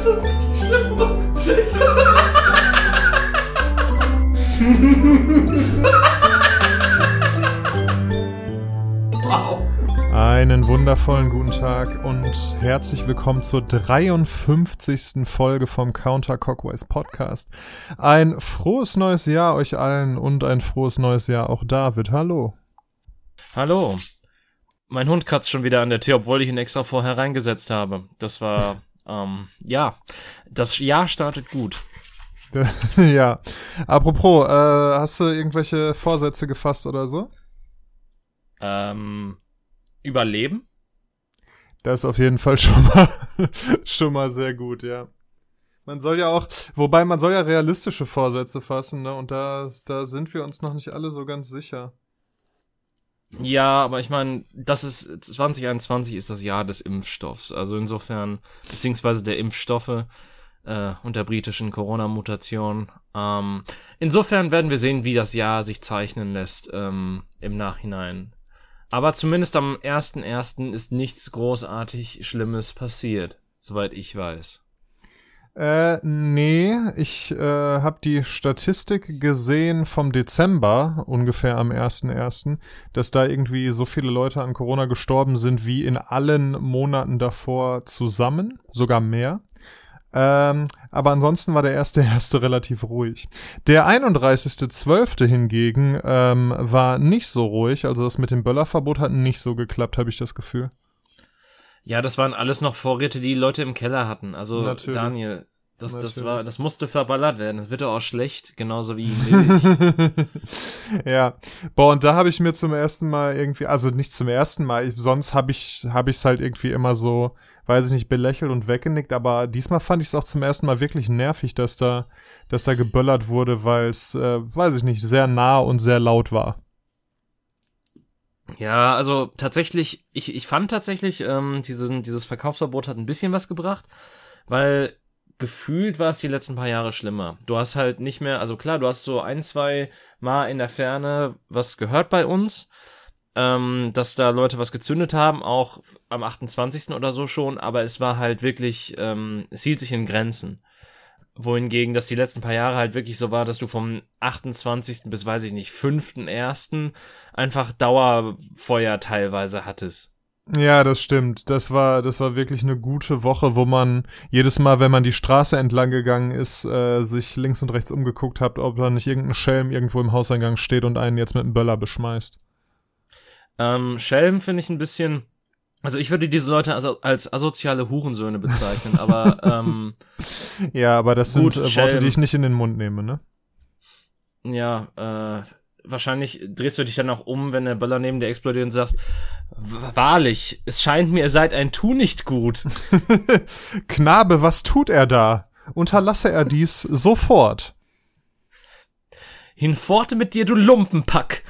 Das ist richtig schlimm. Wow. Einen wundervollen guten Tag und herzlich willkommen zur 53. Folge vom Counterclockwise Podcast. Ein frohes neues Jahr euch allen und ein frohes neues Jahr auch David. Hallo. Hallo. Mein Hund kratzt schon wieder an der Tür, obwohl ich ihn extra vorher reingesetzt habe. Das war, das Jahr startet gut. Ja. Apropos, hast du irgendwelche Vorsätze gefasst oder so? Überleben? Das ist auf jeden Fall schon mal sehr gut, ja. Man soll ja realistische Vorsätze fassen, ne? Und da sind wir uns noch nicht alle so ganz sicher. Ja, aber ich meine, 2021 ist das Jahr des Impfstoffs. Also insofern, beziehungsweise der Impfstoffe und der britischen Corona-Mutation. Insofern werden wir sehen, wie das Jahr sich zeichnen lässt im Nachhinein. Aber zumindest am 1.1. ist nichts großartig Schlimmes passiert, soweit ich weiß. Nee, ich habe die Statistik gesehen vom Dezember, ungefähr am 1.1., dass da irgendwie so viele Leute an Corona gestorben sind wie in allen Monaten davor zusammen, sogar mehr. Aber ansonsten war der 1.1. relativ ruhig. Der 31.12. hingegen war nicht so ruhig, also das mit dem Böllerverbot hat nicht so geklappt, habe ich das Gefühl. Ja, das waren alles noch Vorräte, die Leute im Keller hatten. Also Natürlich. Daniel, das musste verballert werden. Das wird doch auch schlecht, genauso wie Milch. Ja, boah, und da habe ich mir zum ersten Mal irgendwie, also nicht zum ersten Mal, sonst habe ich's halt irgendwie immer so, weiß ich nicht, belächelt und weggenickt, aber diesmal fand ich es auch zum ersten Mal wirklich nervig, dass da geböllert wurde, weil es, weiß ich nicht, sehr nah und sehr laut war. Ja, also tatsächlich, ich fand tatsächlich, dieses Verkaufsverbot hat ein bisschen was gebracht, weil gefühlt war es die letzten paar Jahre schlimmer. Du hast halt nicht mehr, also klar, du hast so 1-2 Mal in der Ferne was gehört bei uns, dass da Leute was gezündet haben, auch am 28. oder so schon, aber es war halt wirklich, es hielt sich in Grenzen. Wohingegen das die letzten paar Jahre halt wirklich so war, dass du vom 28. bis, weiß ich nicht, 5.1. einfach Dauerfeuer teilweise hattest. Ja, das stimmt. Das war wirklich eine gute Woche, wo man jedes Mal, wenn man die Straße entlang gegangen ist, sich links und rechts umgeguckt hat, ob da nicht irgendein Schelm irgendwo im Hauseingang steht und einen jetzt mit einem Böller beschmeißt. Schelm finde ich ein bisschen, also ich würde diese Leute also als asoziale Hurensöhne bezeichnen, aber ja, aber das gut, sind Worte, Schelm. die ich nicht in den Mund nehme, ne? Ja, wahrscheinlich drehst du dich dann auch um, wenn der Böller neben dir explodiert und sagst, wahrlich, es scheint mir, ihr seid ein Tu-nicht-gut. Knabe, was tut er da? Unterlasse er dies sofort. Hinforte mit dir, du Lumpenpack.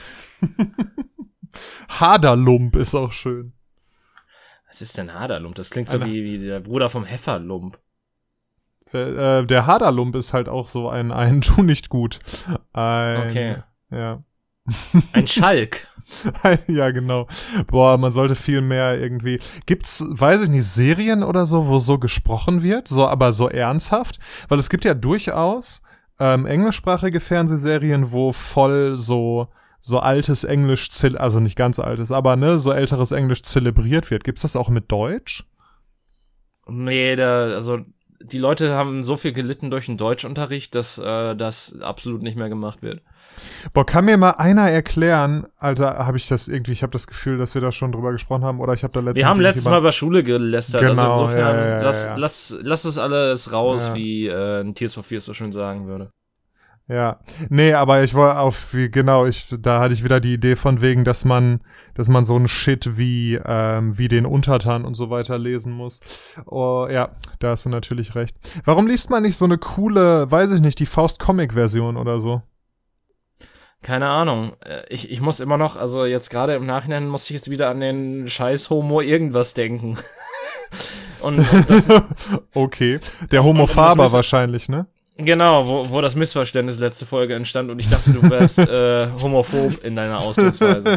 Haderlump ist auch schön. Was ist denn Haderlump? Das klingt so wie der Bruder vom Hefferlump. Der Haderlump ist halt auch so ein Tu nicht gut. Okay. Ja. Ein Schalk. Ja, genau. Boah, man sollte viel mehr irgendwie. Gibt's, weiß ich nicht, Serien oder so, wo so gesprochen wird, so, aber so ernsthaft? Weil es gibt ja durchaus englischsprachige Fernsehserien, wo voll so altes Englisch, also nicht ganz altes, aber ne, so älteres Englisch zelebriert wird. Gibt's das auch mit Deutsch? Nee, also die Leute haben so viel gelitten durch den Deutschunterricht, dass das absolut nicht mehr gemacht wird. Boah, kann mir mal einer erklären, Alter, ich habe das Gefühl, dass wir da schon drüber gesprochen haben, oder ich habe da Wir haben letztes Mal über Schule gelästert, genau, also insofern, ja. lass es alles raus, Ja. wie Tears for Fears so schön sagen würde. Ja, nee, aber ich war da hatte ich wieder die Idee von wegen, dass man so einen Shit wie den Untertan und so weiter lesen muss. Oh, ja, da hast du natürlich recht. Warum liest man nicht so eine coole, weiß ich nicht, die Faust-Comic-Version oder so? Keine Ahnung. Ich muss immer noch, also jetzt gerade im Nachhinein musste ich jetzt wieder an den scheiß Homo irgendwas denken. und das, Okay, der Homo Faber wissen- wahrscheinlich, ne? Genau, wo das Missverständnis letzte Folge entstand und ich dachte, du wärst homophob in deiner Ausdrucksweise.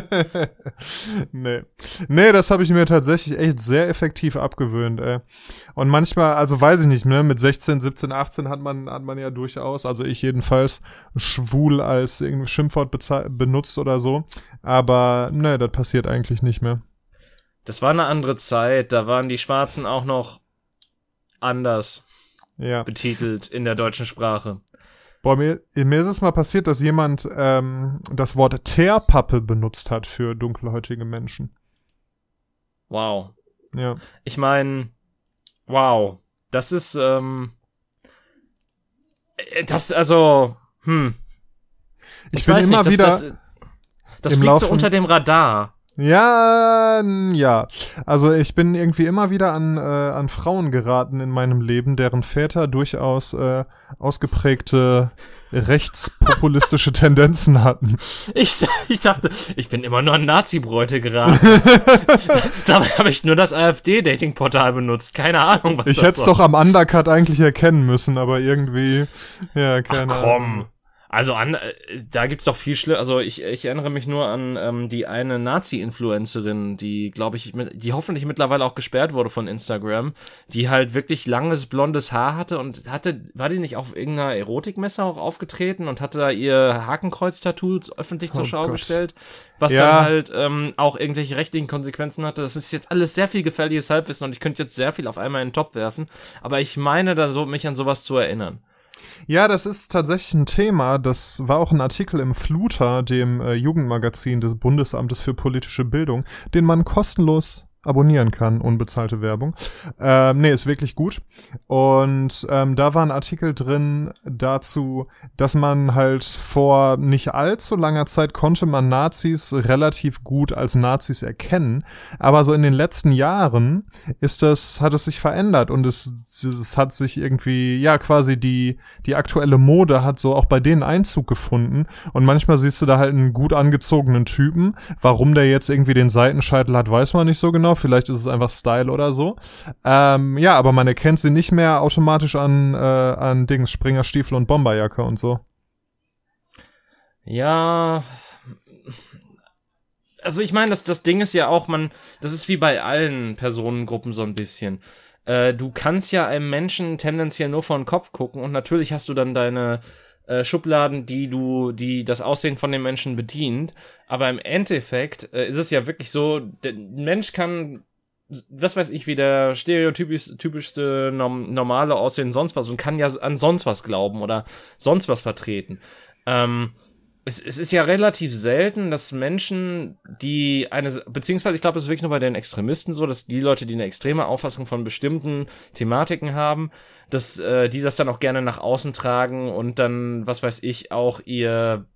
Nee, das habe ich mir tatsächlich echt sehr effektiv abgewöhnt, ey. Und manchmal, also weiß ich nicht, ne, mit 16, 17, 18 hat man ja durchaus, also ich jedenfalls, schwul als irgendwie Schimpfwort benutzt oder so. Aber ne, das passiert eigentlich nicht mehr. Das war eine andere Zeit, da waren die Schwarzen auch noch anders betitelt in der deutschen Sprache. Boah, mir ist es mal passiert, dass jemand das Wort Teerpappe benutzt hat für dunkelhäutige Menschen. Wow. Ja. Ich meine, wow. Das ist, Ich bin immer wieder das fliegt so unter dem Radar. Ja. Also ich bin irgendwie immer wieder an Frauen geraten in meinem Leben, deren Väter durchaus ausgeprägte rechtspopulistische Tendenzen hatten. Ich dachte, ich bin immer nur an Nazi-Bräute geraten. Dabei habe ich nur das AfD-Dating-Portal benutzt. Keine Ahnung, was ich hätte es doch am Undercut eigentlich erkennen müssen, aber irgendwie, ja, keine Ahnung. Also da gibt's doch viel schlimmer. Also ich erinnere mich nur an die eine Nazi-Influencerin, die, glaube ich, die hoffentlich mittlerweile auch gesperrt wurde von Instagram, die halt wirklich langes blondes Haar hatte und war die nicht auf irgendeiner Erotikmesse auch aufgetreten und hatte da ihr Hakenkreuz-Tattoos öffentlich zur Schau gestellt, was dann halt auch irgendwelche rechtlichen Konsequenzen hatte. Das ist jetzt alles sehr viel gefährliches Halbwissen und ich könnte jetzt sehr viel auf einmal in den Topf werfen, aber ich meine da so, mich an sowas zu erinnern. Ja, das ist tatsächlich ein Thema. Das war auch ein Artikel im Fluter, dem Jugendmagazin des Bundesamtes für politische Bildung, den man kostenlos abonnieren kann, unbezahlte Werbung. Nee, ist wirklich gut. Und da war ein Artikel drin dazu, dass man halt vor nicht allzu langer Zeit konnte man Nazis relativ gut als Nazis erkennen, aber so in den letzten Jahren hat es sich verändert und es hat sich irgendwie, ja, quasi die aktuelle Mode hat so auch bei denen Einzug gefunden und manchmal siehst du da halt einen gut angezogenen Typen. Warum der jetzt irgendwie den Seitenscheitel hat, weiß man nicht so genau. Vielleicht ist es einfach Style oder so. Ja, aber man erkennt sie nicht mehr automatisch an Dings, Springerstiefel und Bomberjacke und so. Ja, also ich meine, das Ding ist ja auch, das ist wie bei allen Personengruppen so ein bisschen. Du kannst ja einem Menschen tendenziell nur vor den Kopf gucken und natürlich hast du dann deine Schubladen, die das Aussehen von dem Menschen bedient, aber im Endeffekt ist es ja wirklich so, der Mensch kann, was weiß ich, wie der stereotypischste normale Aussehen sonst was und kann ja an sonst was glauben oder sonst was vertreten. Es ist ja relativ selten, dass Menschen, beziehungsweise ich glaube, es ist wirklich nur bei den Extremisten so, dass die Leute, die eine extreme Auffassung von bestimmten Thematiken haben, dass die das dann auch gerne nach außen tragen und dann, was weiß ich, auch ihr,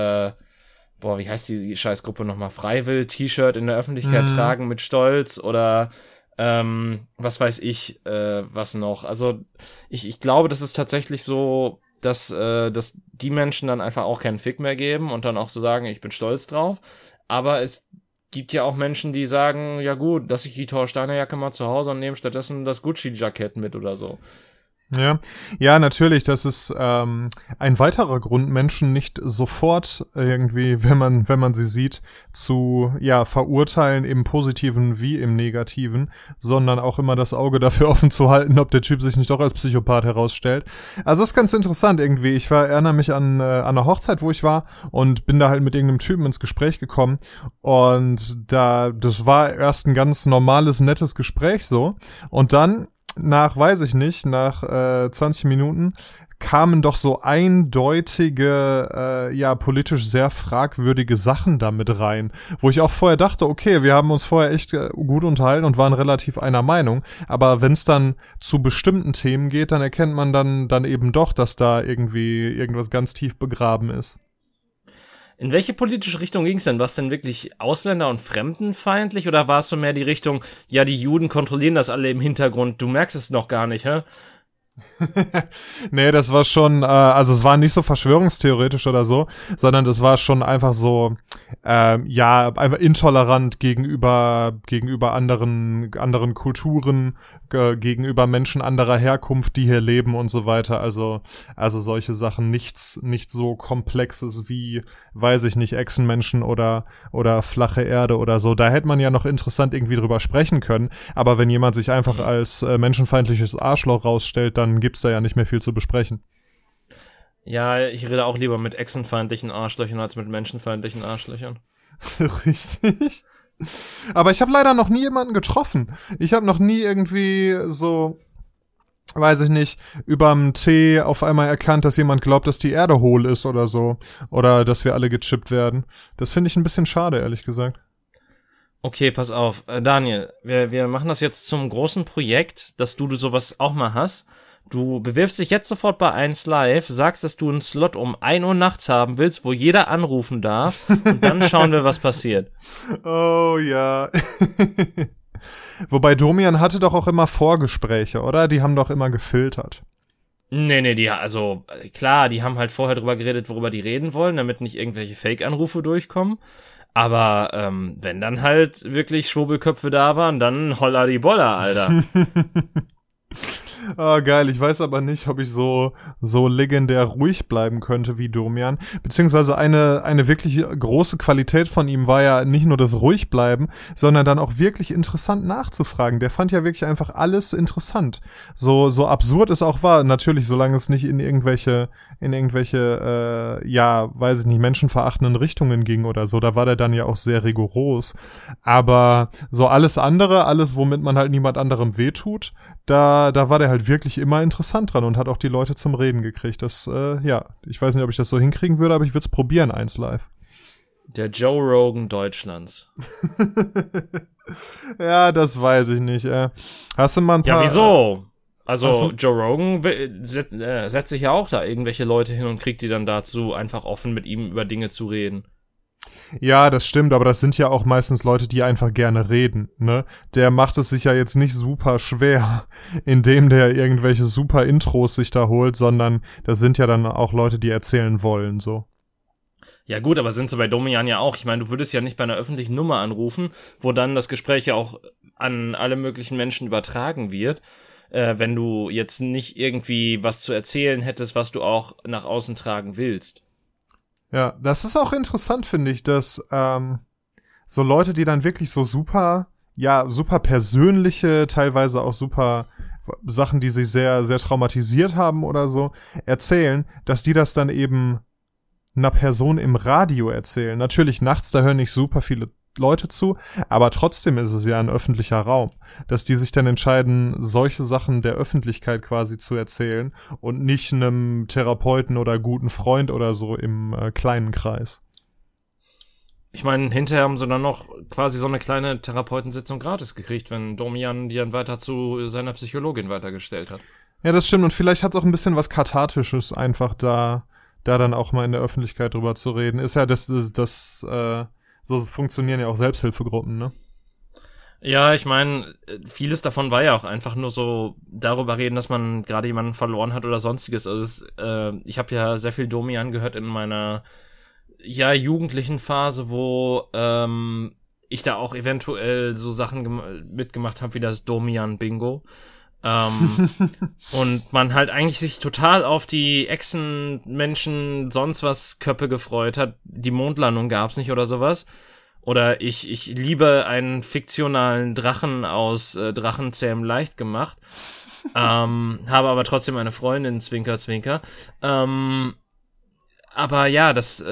wie heißt die Scheißgruppe nochmal, Freiwill-T-Shirt in der Öffentlichkeit tragen mit Stolz oder was weiß ich, was noch. Also ich glaube, das ist tatsächlich so, dass die Menschen dann einfach auch keinen Fick mehr geben und dann auch so sagen, ich bin stolz drauf. Aber es gibt ja auch Menschen, die sagen, ja gut, lass ich die Thor Steiner Jacke mal zu Hause und nehme stattdessen das Gucci-Jackett mit oder so. Ja, natürlich, das ist ein weiterer Grund, Menschen nicht sofort irgendwie, wenn man sie sieht, zu verurteilen, im Positiven wie im Negativen, sondern auch immer das Auge dafür offen zu halten, ob der Typ sich nicht doch als Psychopath herausstellt. Also das ist ganz interessant irgendwie. Ich erinnere mich an einer Hochzeit, wo ich war und bin da halt mit irgendeinem Typen ins Gespräch gekommen und das war erst ein ganz normales, nettes Gespräch so und dann nach 20 Minuten kamen doch so eindeutige, politisch sehr fragwürdige Sachen damit rein, wo ich auch vorher dachte, okay, wir haben uns vorher echt gut unterhalten und waren relativ einer Meinung, aber wenn es dann zu bestimmten Themen geht, dann erkennt man dann eben doch, dass da irgendwie irgendwas ganz tief begraben ist. In welche politische Richtung ging es denn? War es denn wirklich ausländer- und fremdenfeindlich oder war es so mehr die Richtung, ja, die Juden kontrollieren das alle im Hintergrund, du merkst es noch gar nicht, hä? Nee, das war schon, also es war nicht so verschwörungstheoretisch oder so, sondern das war schon einfach so, ja, einfach intolerant gegenüber anderen Kulturen, gegenüber Menschen anderer Herkunft, die hier leben und so weiter. Also solche Sachen, nichts so Komplexes wie, weiß ich nicht, Echsenmenschen oder flache Erde oder so. Da hätte man ja noch interessant irgendwie drüber sprechen können. Aber wenn jemand sich einfach als menschenfeindliches Arschloch rausstellt, dann gibt's da ja nicht mehr viel zu besprechen. Ja, ich rede auch lieber mit echsenfeindlichen Arschlöchern als mit menschenfeindlichen Arschlöchern. Richtig. Aber ich habe leider noch nie jemanden getroffen. Ich habe noch nie irgendwie so, weiß ich nicht, überm Tee auf einmal erkannt, dass jemand glaubt, dass die Erde hohl ist oder so. Oder dass wir alle gechippt werden. Das finde ich ein bisschen schade, ehrlich gesagt. Okay, pass auf. Daniel, wir machen das jetzt zum großen Projekt, dass du sowas auch mal hast. Du bewirbst dich jetzt sofort bei 1Live, sagst, dass du einen Slot um 1 Uhr nachts haben willst, wo jeder anrufen darf, und dann schauen wir, was passiert. Oh ja. Wobei Domian hatte doch auch immer Vorgespräche, oder? Die haben doch immer gefiltert. Nee, also klar, die haben halt vorher drüber geredet, worüber die reden wollen, damit nicht irgendwelche Fake-Anrufe durchkommen. Aber wenn dann halt wirklich Schwurbelköpfe da waren, dann holla die Bolla, Alter. Ah, geil. Ich weiß aber nicht, ob ich so legendär ruhig bleiben könnte wie Domian. Beziehungsweise eine wirklich große Qualität von ihm war ja nicht nur das Ruhigbleiben, sondern dann auch wirklich interessant nachzufragen. Der fand ja wirklich einfach alles interessant. So absurd es auch war. Natürlich, solange es nicht in irgendwelche, ja, weiß ich nicht, menschenverachtenden Richtungen ging oder so. Da war der dann ja auch sehr rigoros. Aber so alles andere, alles, womit man halt niemand anderem wehtut, da war der halt wirklich immer interessant dran und hat auch die Leute zum Reden gekriegt. Das, ja, ich weiß nicht, ob ich das so hinkriegen würde, aber ich würde es probieren, 1Live. Der Joe Rogan Deutschlands. Ja, das weiß ich nicht. Hast du mal ein paar... Ja, wieso? Also Joe Rogan setzt sich ja auch da irgendwelche Leute hin und kriegt die dann dazu, einfach offen mit ihm über Dinge zu reden. Ja, das stimmt, aber das sind ja auch meistens Leute, die einfach gerne reden, ne? Der macht es sich ja jetzt nicht super schwer, indem der irgendwelche super Intros sich da holt, sondern das sind ja dann auch Leute, die erzählen wollen, so. Ja gut, aber sind sie bei Domian ja auch. Ich meine, du würdest ja nicht bei einer öffentlichen Nummer anrufen, wo dann das Gespräch ja auch an alle möglichen Menschen übertragen wird, wenn du jetzt nicht irgendwie was zu erzählen hättest, was du auch nach außen tragen willst. Ja, das ist auch interessant, finde ich, dass so Leute, die dann wirklich so super persönliche, teilweise auch super Sachen, die sich sehr, sehr traumatisiert haben oder so, erzählen, dass die das dann eben einer Person im Radio erzählen. Natürlich nachts, da hören nicht super viele Leute zu, aber trotzdem ist es ja ein öffentlicher Raum, dass die sich dann entscheiden, solche Sachen der Öffentlichkeit quasi zu erzählen und nicht einem Therapeuten oder guten Freund oder so im kleinen Kreis. Ich meine, hinterher haben sie dann noch quasi so eine kleine Therapeutensitzung gratis gekriegt, wenn Domian die dann weiter zu seiner Psychologin weitergestellt hat. Ja, das stimmt, und vielleicht hat es auch ein bisschen was Kathartisches, einfach da dann auch mal in der Öffentlichkeit drüber zu reden. Ist ja so funktionieren ja auch Selbsthilfegruppen, ne? Ja, ich meine, vieles davon war ja auch einfach nur so darüber reden, dass man gerade jemanden verloren hat oder sonstiges. Also ich habe ja sehr viel Domian gehört in meiner jugendlichen Phase, wo ich da auch eventuell so Sachen mitgemacht habe wie das Domian-Bingo. Und man halt eigentlich sich total auf die Echsenmenschen sonst was Köpfe gefreut hat. Die Mondlandung gab's nicht oder sowas. Oder ich liebe einen fiktionalen Drachen aus Drachenzähmen leicht gemacht. Habe aber trotzdem eine Freundin, Zwinker, Zwinker. Aber ja,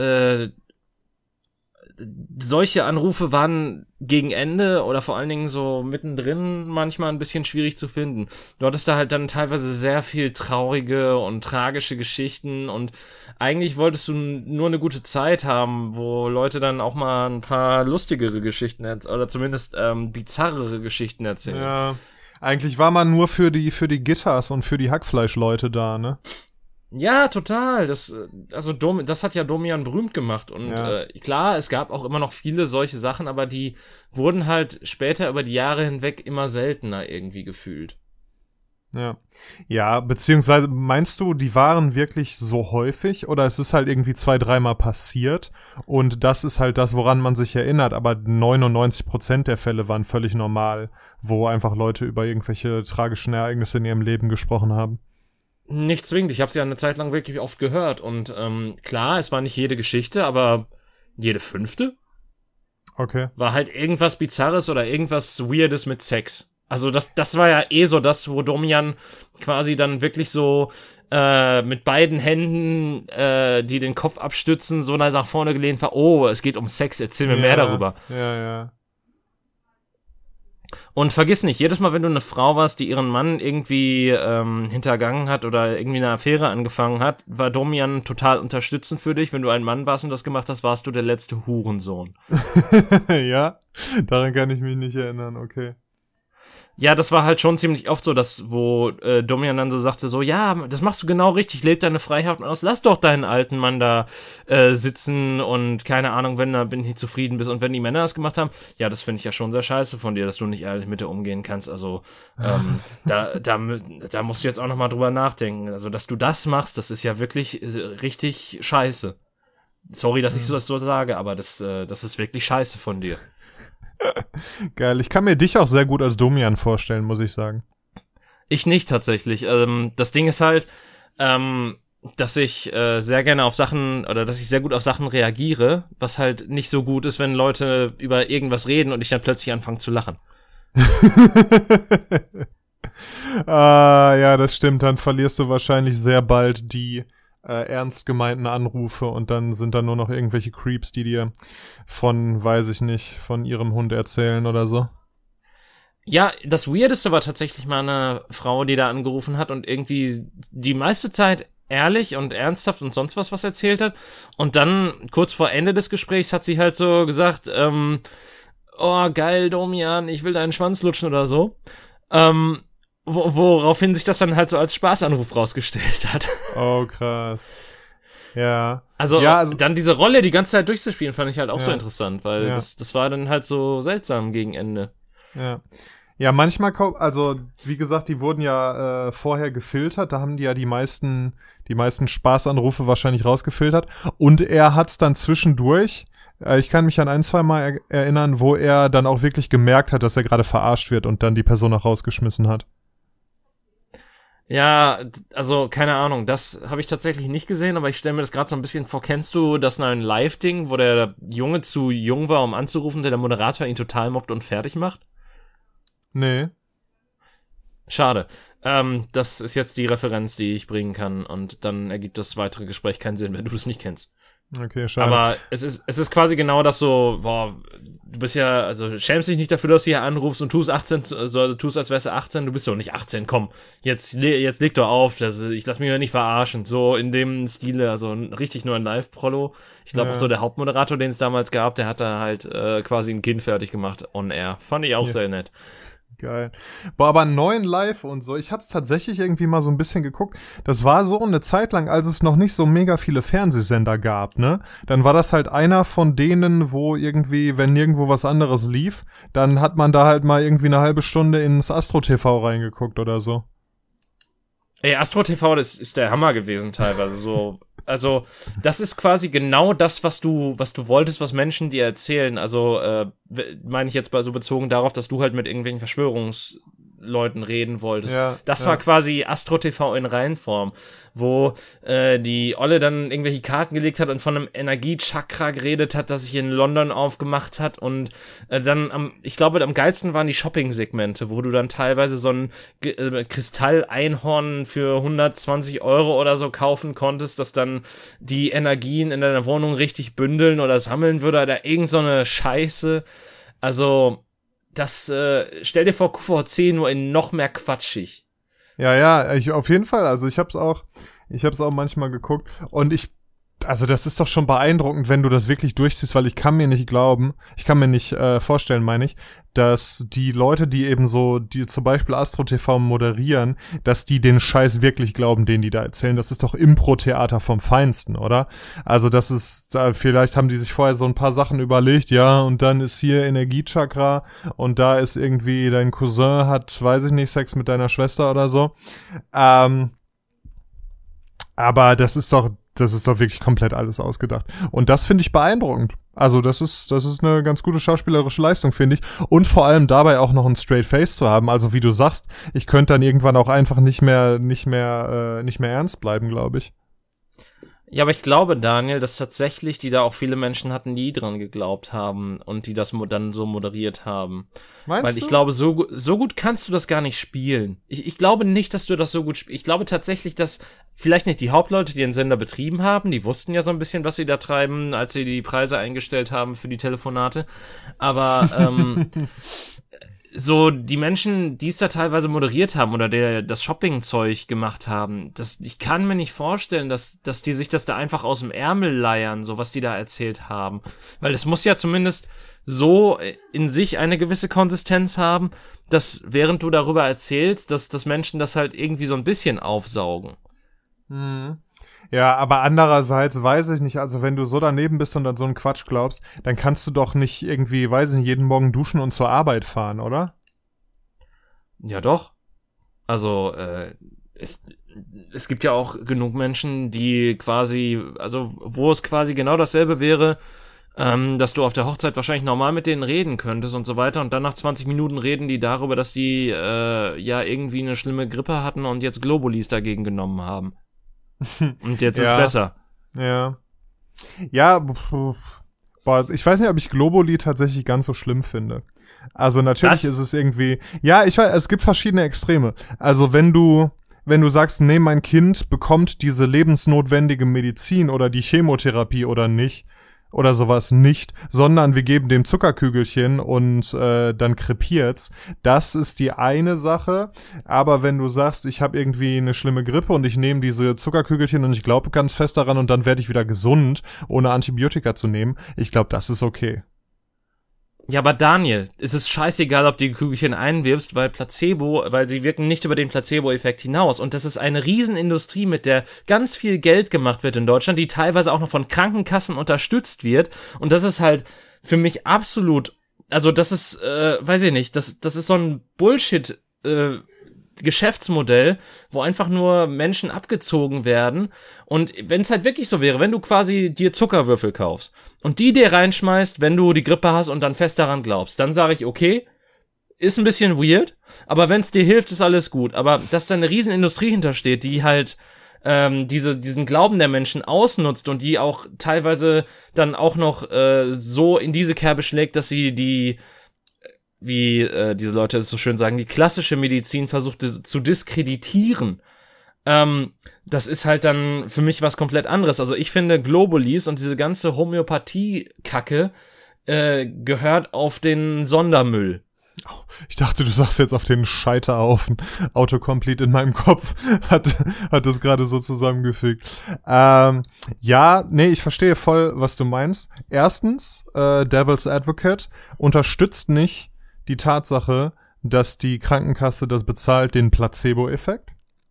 solche Anrufe waren gegen Ende oder vor allen Dingen so mittendrin manchmal ein bisschen schwierig zu finden. Du hattest da halt dann teilweise sehr viel traurige und tragische Geschichten und eigentlich wolltest du nur eine gute Zeit haben, wo Leute dann auch mal ein paar lustigere Geschichten oder zumindest bizarrere Geschichten erzählen. Ja, eigentlich war man nur für die Gitters und für die Hackfleischleute da, ne? Ja, total. Das hat ja Domian berühmt gemacht. Und klar, es gab auch immer noch viele solche Sachen, aber die wurden halt später über die Jahre hinweg immer seltener irgendwie gefühlt. Ja. Ja, beziehungsweise meinst du, die waren wirklich so häufig oder es ist halt irgendwie 2-3 Mal passiert und das ist halt das, woran man sich erinnert, aber 99% der Fälle waren völlig normal, wo einfach Leute über irgendwelche tragischen Ereignisse in ihrem Leben gesprochen haben? Nicht zwingend, ich habe es ja eine Zeit lang wirklich oft gehört und klar, es war nicht jede Geschichte, aber jede 5. Okay. war halt irgendwas Bizarres oder irgendwas Weirdes mit Sex. Also das war ja eh so das, wo Domian quasi dann wirklich so mit beiden Händen, die den Kopf abstützen, so nach vorne gelehnt war, oh, es geht um Sex, erzähl mir mehr darüber. Ja. Und vergiss nicht, jedes Mal, wenn du eine Frau warst, die ihren Mann irgendwie hintergangen hat oder irgendwie eine Affäre angefangen hat, war Domian total unterstützend für dich. Wenn du ein Mann warst und das gemacht hast, warst du der letzte Hurensohn. Ja, daran kann ich mich nicht erinnern, okay. Ja, das war halt schon ziemlich oft so, dass wo Domian dann so sagte, so, ja, das machst du genau richtig, leb deine Freiheit aus, lass doch deinen alten Mann da sitzen und keine Ahnung, wenn da bin ich nicht zufrieden bist. Und wenn die Männer das gemacht haben, ja, das finde ich ja schon sehr scheiße von dir, dass du nicht ehrlich mit dir umgehen kannst. Also da musst du jetzt auch nochmal drüber nachdenken. Also, dass du das machst, das ist ja wirklich richtig scheiße. Sorry, dass ich das so sage, aber das ist wirklich scheiße von dir. Geil, ich kann mir dich auch sehr gut als Domian vorstellen, muss ich sagen. Ich nicht tatsächlich. Das Ding ist halt, dass ich sehr gerne auf Sachen oder dass ich sehr gut auf Sachen reagiere, was halt nicht so gut ist, wenn Leute über irgendwas reden und ich dann plötzlich anfange zu lachen. Ja, das stimmt. Dann verlierst du wahrscheinlich sehr bald die ernst gemeinten Anrufe und dann sind da nur noch irgendwelche Creeps, die dir weiß ich nicht, von ihrem Hund erzählen oder so. Ja, das Weirdeste war tatsächlich mal eine Frau, die da angerufen hat und irgendwie die meiste Zeit ehrlich und ernsthaft und sonst was erzählt hat. Und dann, kurz vor Ende des Gesprächs, hat sie halt so gesagt, oh, geil, Domian, ich will deinen Schwanz lutschen oder so. Woraufhin sich das dann halt so als Spaßanruf rausgestellt hat. Oh, krass. Ja. Also dann diese Rolle die ganze Zeit durchzuspielen, fand ich halt auch Ja. so interessant, weil das war dann halt so seltsam gegen Ende. Ja. Ja, manchmal, also wie gesagt, die wurden ja vorher gefiltert, da haben die ja die meisten Spaßanrufe wahrscheinlich rausgefiltert und er hat's dann zwischendurch, ich kann mich an 1-2 Mal erinnern, wo er dann auch wirklich gemerkt hat, dass er gerade verarscht wird und dann die Person auch rausgeschmissen hat. Ja, also keine Ahnung, das habe ich tatsächlich nicht gesehen, aber ich stelle mir das gerade so ein bisschen vor. Kennst du das neue Live-Ding, wo der Junge zu jung war, um anzurufen, der Moderator ihn total mobbt und fertig macht? Nee. Schade. Das ist jetzt die Referenz, die ich bringen kann und dann ergibt das weitere Gespräch keinen Sinn, wenn du das nicht kennst. Okay, schade. Aber es ist quasi genau das so, boah, du bist ja, also schämst dich nicht dafür, dass du hier anrufst und tust 18, also tust, als wärst du 18, du bist doch nicht 18, komm, jetzt leg doch auf, ich lass mich ja nicht verarschen, so in dem Stile, also richtig nur ein Live-Prollo. Ich glaube auch so der Hauptmoderator, den es damals gab, der hat da halt quasi ein Kind fertig gemacht on air. Fand ich auch sehr nett. Geil. Boah, aber 9 Live und so, ich hab's tatsächlich irgendwie mal so ein bisschen geguckt. Das war so eine Zeit lang, als es noch nicht so mega viele Fernsehsender gab, ne? Dann war das halt einer von denen, wo irgendwie, wenn nirgendwo was anderes lief, dann hat man da halt mal irgendwie eine halbe Stunde ins Astro TV reingeguckt oder so. Ey, Astro TV, das ist der Hammer gewesen teilweise, so. Also, das ist quasi genau das, was du wolltest, was Menschen dir erzählen. Also, meine ich jetzt so bezogen darauf, dass du halt mit irgendwelchen Verschwörungsleuten reden wolltest. Ja, das war quasi Astro TV in Reinform, wo die Olle dann irgendwelche Karten gelegt hat und von einem Energiechakra geredet hat, das sich in London aufgemacht hat und dann ich glaube, am geilsten waren die Shopping-Segmente, wo du dann teilweise so ein Kristall-Einhorn für 120 € oder so kaufen konntest, das dann die Energien in deiner Wohnung richtig bündeln oder sammeln würde oder irgend so eine Scheiße. Also, das stell dir vor QVC nur in noch mehr quatschig. Ja, auf jeden Fall. Also ich hab's auch manchmal geguckt und Also das ist doch schon beeindruckend, wenn du das wirklich durchziehst, weil ich kann mir nicht vorstellen, meine ich, dass die Leute, die eben so, die zum Beispiel Astro TV moderieren, dass die den Scheiß wirklich glauben, den die da erzählen. Das ist doch Impro-Theater vom Feinsten, oder? Also das ist, vielleicht haben die sich vorher so ein paar Sachen überlegt, ja, und dann ist hier Energiechakra und da ist irgendwie dein Cousin hat, weiß ich nicht, Sex mit deiner Schwester oder so. Aber das ist doch wirklich komplett alles ausgedacht. Und das finde ich beeindruckend. Also das ist eine ganz gute schauspielerische Leistung, finde ich. Und vor allem dabei auch noch ein Straight Face zu haben. Also wie du sagst, ich könnte dann irgendwann auch einfach nicht mehr ernst bleiben, glaube ich. Ja, aber ich glaube, Daniel, dass tatsächlich die da auch viele Menschen hatten, die dran geglaubt haben und die das dann so moderiert haben. Meinst du? Weil ich glaube, so gut kannst du das gar nicht spielen. Ich glaube nicht, dass du das so gut spielst. Ich glaube tatsächlich, dass vielleicht nicht die Hauptleute, die den Sender betrieben haben, die wussten ja so ein bisschen, was sie da treiben, als sie die Preise eingestellt haben für die Telefonate. Aber so die Menschen, die es da teilweise moderiert haben oder das Shopping-Zeug gemacht haben, ich kann mir nicht vorstellen, dass die sich das da einfach aus dem Ärmel leiern, so was die da erzählt haben. Weil es muss ja zumindest so in sich eine gewisse Konsistenz haben, dass während du darüber erzählst, dass Menschen das halt irgendwie so ein bisschen aufsaugen. Mhm. Ja, aber andererseits weiß ich nicht, also wenn du so daneben bist und an so einen Quatsch glaubst, dann kannst du doch nicht irgendwie, weiß ich nicht, jeden Morgen duschen und zur Arbeit fahren, oder? Ja, doch. Also, es gibt ja auch genug Menschen, die quasi, also wo es quasi genau dasselbe wäre, dass du auf der Hochzeit wahrscheinlich normal mit denen reden könntest und so weiter und dann nach 20 Minuten reden die darüber, dass die ja irgendwie eine schlimme Grippe hatten und jetzt Globulis dagegen genommen haben. Und jetzt ist es besser. Ja. Ja, boah, ich weiß nicht, ob ich Globuli tatsächlich ganz so schlimm finde. Also natürlich ist es irgendwie, ja, ich weiß, es gibt verschiedene Extreme. Also wenn du sagst, nee, mein Kind bekommt diese lebensnotwendige Medizin oder die Chemotherapie oder nicht, oder sowas nicht, sondern wir geben dem Zuckerkügelchen und dann krepiert's. Das ist die eine Sache. Aber wenn du sagst, ich habe irgendwie eine schlimme Grippe und ich nehme diese Zuckerkügelchen und ich glaube ganz fest daran und dann werde ich wieder gesund, ohne Antibiotika zu nehmen, ich glaube, das ist okay. Ja, aber Daniel, es ist scheißegal, ob du die Kügelchen einwirfst, weil sie wirken nicht über den Placebo-Effekt hinaus. Und das ist eine Riesenindustrie, mit der ganz viel Geld gemacht wird in Deutschland, die teilweise auch noch von Krankenkassen unterstützt wird. Und das ist halt für mich absolut, also das ist, weiß ich nicht, das ist so ein Bullshit, Geschäftsmodell, wo einfach nur Menschen abgezogen werden. Und wenn es halt wirklich so wäre, wenn du quasi dir Zuckerwürfel kaufst und die dir reinschmeißt, wenn du die Grippe hast und dann fest daran glaubst, dann sage ich, okay, ist ein bisschen weird, aber wenn es dir hilft, ist alles gut. Aber dass da eine Riesenindustrie hintersteht, die halt diesen Glauben der Menschen ausnutzt und die auch teilweise dann auch noch so in diese Kerbe schlägt, dass sie wie diese Leute es so schön sagen, die klassische Medizin versucht zu diskreditieren. Das ist halt dann für mich was komplett anderes. Also ich finde, Globulis und diese ganze Homöopathie-Kacke gehört auf den Sondermüll. Ich dachte, du sagst jetzt auf den Scheiterhaufen. Autocomplete in meinem Kopf hat das gerade so zusammengefügt. Ja, nee, ich verstehe voll, was du meinst. Erstens, Devil's Advocate unterstützt nicht die Tatsache, dass die Krankenkasse das bezahlt, den Placebo-Effekt.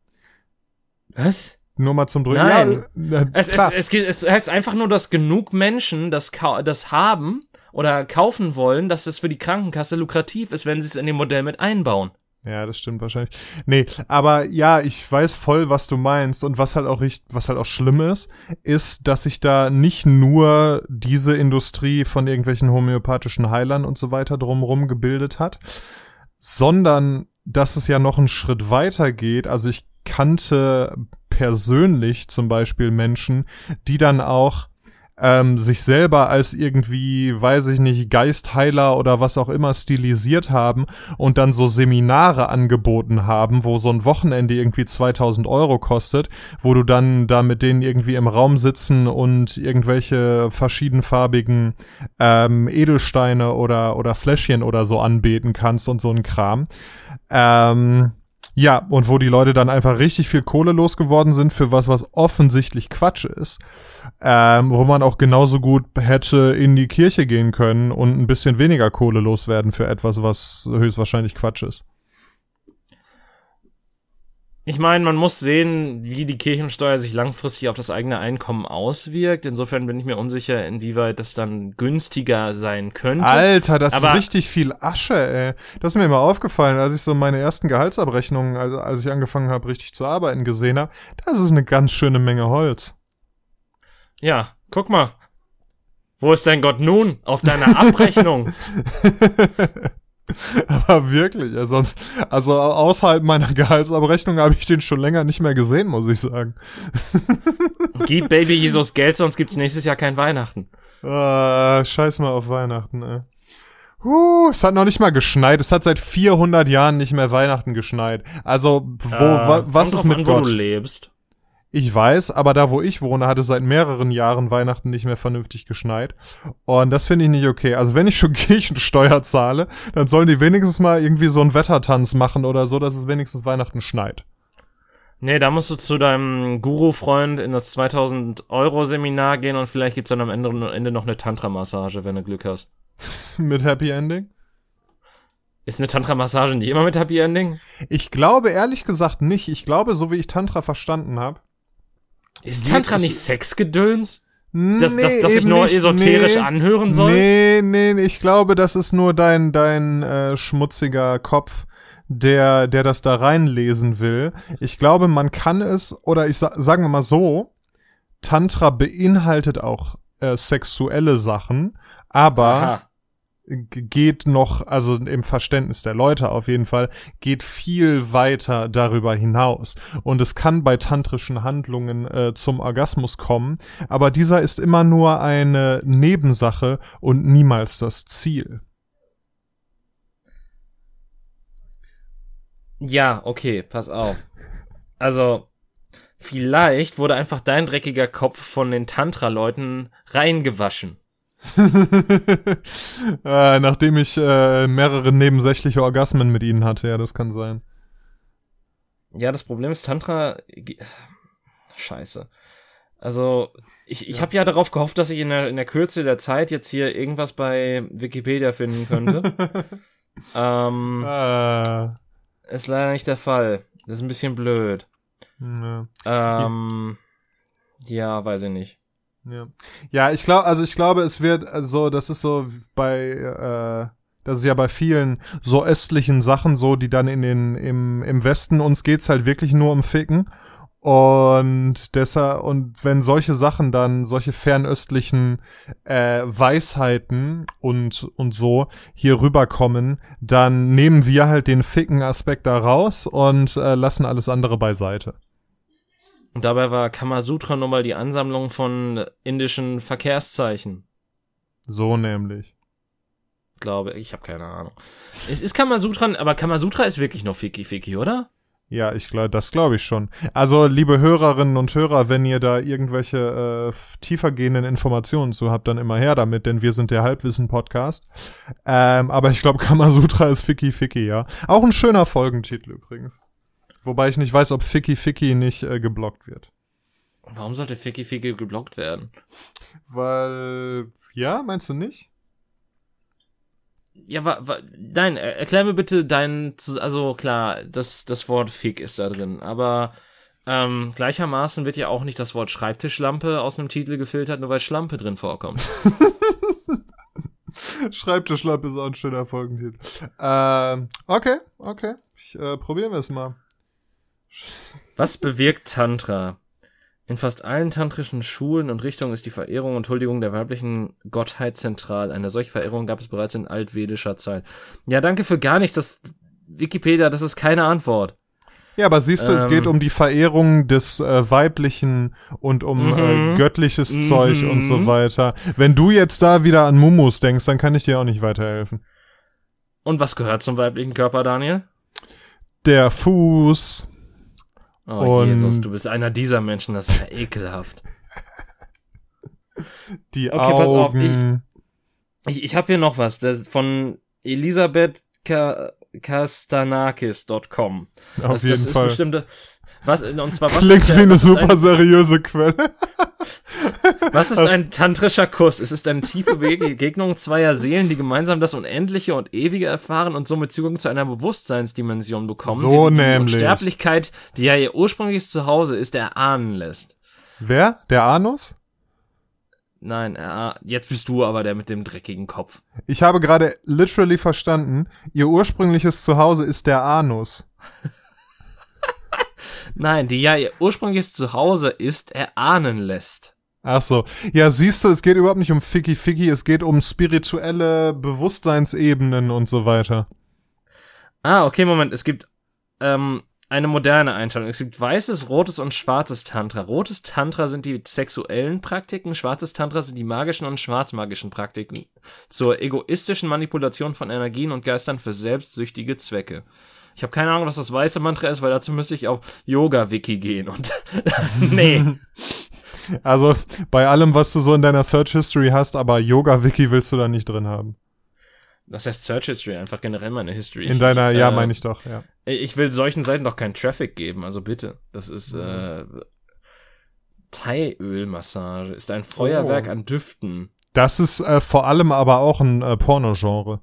Was? Nur mal zum Drücken. Nein. Ja, es heißt einfach nur, dass genug Menschen das haben oder kaufen wollen, dass es für die Krankenkasse lukrativ ist, wenn sie es in dem Modell mit einbauen. Ja, das stimmt wahrscheinlich. Nee, aber ja, ich weiß voll, was du meinst. Und was halt auch schlimm ist, dass sich da nicht nur diese Industrie von irgendwelchen homöopathischen Heilern und so weiter drumherum gebildet hat, sondern dass es ja noch einen Schritt weiter geht. Also ich kannte persönlich zum Beispiel Menschen, die dann auch sich selber als irgendwie, weiß ich nicht, Geistheiler oder was auch immer stilisiert haben und dann so Seminare angeboten haben, wo so ein Wochenende irgendwie 2.000 € kostet, wo du dann da mit denen irgendwie im Raum sitzen und irgendwelche verschiedenfarbigen Edelsteine oder Fläschchen oder so anbeten kannst und so ein Kram. Ja, und wo die Leute dann einfach richtig viel Kohle losgeworden sind für was offensichtlich Quatsch ist, wo man auch genauso gut hätte in die Kirche gehen können und ein bisschen weniger Kohle loswerden für etwas, was höchstwahrscheinlich Quatsch ist. Ich meine, man muss sehen, wie die Kirchensteuer sich langfristig auf das eigene Einkommen auswirkt. Insofern bin ich mir unsicher, inwieweit das dann günstiger sein könnte. Alter, das ist richtig viel Asche, ey. Das ist mir immer aufgefallen, als ich so meine ersten Gehaltsabrechnungen, also als ich angefangen habe, richtig zu arbeiten, gesehen habe. Das ist eine ganz schöne Menge Holz. Ja, guck mal. Wo ist dein Gott nun? Auf deiner Abrechnung. Aber wirklich, also außerhalb meiner Gehaltsabrechnung habe ich den schon länger nicht mehr gesehen, muss ich sagen. Gib Baby Jesus Geld, sonst gibt's nächstes Jahr kein Weihnachten. Scheiß mal auf Weihnachten, ey. Es hat noch nicht mal geschneit. Es hat seit 400 Jahren nicht mehr Weihnachten geschneit. Also, was ist mit Gott? Wo du lebst. Ich weiß, aber da, wo ich wohne, hat es seit mehreren Jahren Weihnachten nicht mehr vernünftig geschneit. Und das finde ich nicht okay. Also wenn ich schon Kirchensteuer zahle, dann sollen die wenigstens mal irgendwie so einen Wettertanz machen oder so, dass es wenigstens Weihnachten schneit. Nee, da musst du zu deinem Guru-Freund in das 2000-Euro-Seminar gehen und vielleicht gibt's dann am Ende noch eine Tantra-Massage, wenn du Glück hast. Mit Happy Ending? Ist eine Tantra-Massage nicht immer mit Happy Ending? Ich glaube ehrlich gesagt nicht. Ich glaube, so wie ich Tantra verstanden habe. Ist Tantra nicht Sexgedöns? Das Nee, sich nur esoterisch anhören soll? Nee, ich glaube, das ist nur dein schmutziger Kopf, der das da reinlesen will. Ich glaube, man kann es, oder sagen wir mal so, Tantra beinhaltet auch sexuelle Sachen, aber Aha. Geht noch, also im Verständnis der Leute auf jeden Fall, geht viel weiter darüber hinaus. Und es kann bei tantrischen Handlungen zum Orgasmus kommen, aber dieser ist immer nur eine Nebensache und niemals das Ziel. Ja, okay, pass auf. Also, vielleicht wurde einfach dein dreckiger Kopf von den Tantra-Leuten reingewaschen. Nachdem ich mehrere nebensächliche Orgasmen mit ihnen hatte, ja, das kann sein. Ja, das Problem ist, Tantra... Scheiße. Also, ich habe ja darauf gehofft, dass ich in der Kürze der Zeit jetzt hier irgendwas bei Wikipedia finden könnte. Ist leider nicht der Fall. Das ist ein bisschen blöd. Ja, weiß ich nicht. Ja, ich glaube, es wird so, das ist so das ist ja bei vielen so östlichen Sachen so, die dann im Westen, uns geht's halt wirklich nur um Ficken. Und deshalb, und wenn solche Sachen dann, solche fernöstlichen Weisheiten und so hier rüberkommen, dann nehmen wir halt den Ficken-Aspekt da raus und lassen alles andere beiseite. Und dabei war Kamasutra nun mal die Ansammlung von indischen Verkehrszeichen. So nämlich. Glaube ich, habe keine Ahnung. Es ist Kamasutra, aber Kamasutra ist wirklich noch Ficky, oder? Ja, das glaube ich schon. Also, liebe Hörerinnen und Hörer, wenn ihr da irgendwelche tiefergehenden Informationen zu habt, dann immer her damit, denn wir sind der Halbwissen-Podcast. Aber ich glaube, Kamasutra ist Ficky, ja. Auch ein schöner Folgentitel übrigens. Wobei ich nicht weiß, ob Ficky nicht geblockt wird. Warum sollte Ficky geblockt werden? Weil, ja, meinst du nicht? Ja, nein, erklär mir bitte also klar, das Wort Fick ist da drin, aber gleichermaßen wird ja auch nicht das Wort Schreibtischlampe aus einem Titel gefiltert, nur weil Schlampe drin vorkommt. Schreibtischlampe ist auch ein schöner Folgentitel. Okay. Probieren wir es mal. Was bewirkt Tantra? In fast allen tantrischen Schulen und Richtungen ist die Verehrung und Huldigung der weiblichen Gottheit zentral. Eine solche Verehrung gab es bereits in altvedischer Zeit. Ja, danke für gar nichts. Das Wikipedia, das ist keine Antwort. Ja, aber siehst du, es geht um die Verehrung des Weiblichen und um göttliches Zeug und so weiter. Wenn du jetzt da wieder an Mumus denkst, dann kann ich dir auch nicht weiterhelfen. Und was gehört zum weiblichen Körper, Daniel? Der Fuß. Oh Jesus, du bist einer dieser Menschen, das ist ja ekelhaft. Die Augen. Pass auf, ich habe hier noch was, von Elisabeth Kastanakis.com. Auf jeden Fall. Ist bestimmt, und zwar, was klingt wie eine super seriöse Quelle. Was ist ein tantrischer Kuss? Es ist eine tiefe Begegnung zweier Seelen, die gemeinsam das Unendliche und Ewige erfahren und somit Zugang zu einer Bewusstseinsdimension bekommen, so die nämlich. die Unsterblichkeit, die ja ihr ursprüngliches Zuhause ist, erahnen lässt. Wer? Der Anus? Nein, jetzt bist du aber der mit dem dreckigen Kopf. Ich habe gerade literally verstanden, ihr ursprüngliches Zuhause ist der Anus. Nein, die ja ihr ursprüngliches Zuhause ist, erahnen lässt. Ach so. Ja, siehst du, es geht überhaupt nicht um Ficky, es geht um spirituelle Bewusstseinsebenen und so weiter. Okay, Moment, es gibt eine moderne Einteilung. Es gibt weißes, rotes und schwarzes Tantra. Rotes Tantra sind die sexuellen Praktiken, schwarzes Tantra sind die magischen und schwarzmagischen Praktiken zur egoistischen Manipulation von Energien und Geistern für selbstsüchtige Zwecke. Ich habe keine Ahnung, was das weiße Mantra ist, weil dazu müsste ich auf Yoga-Wiki gehen und nee. Also bei allem, was du so in deiner Search History hast, aber Yoga-Wiki willst du da nicht drin haben. Das heißt Search History, einfach generell meine History. In deiner, ja, meine ich doch, ja. Ich will solchen Seiten doch keinen Traffic geben, also bitte. Das ist Thai-Öl-Massage, ist ein Feuerwerk an Düften. Das ist vor allem aber auch ein Pornogenre.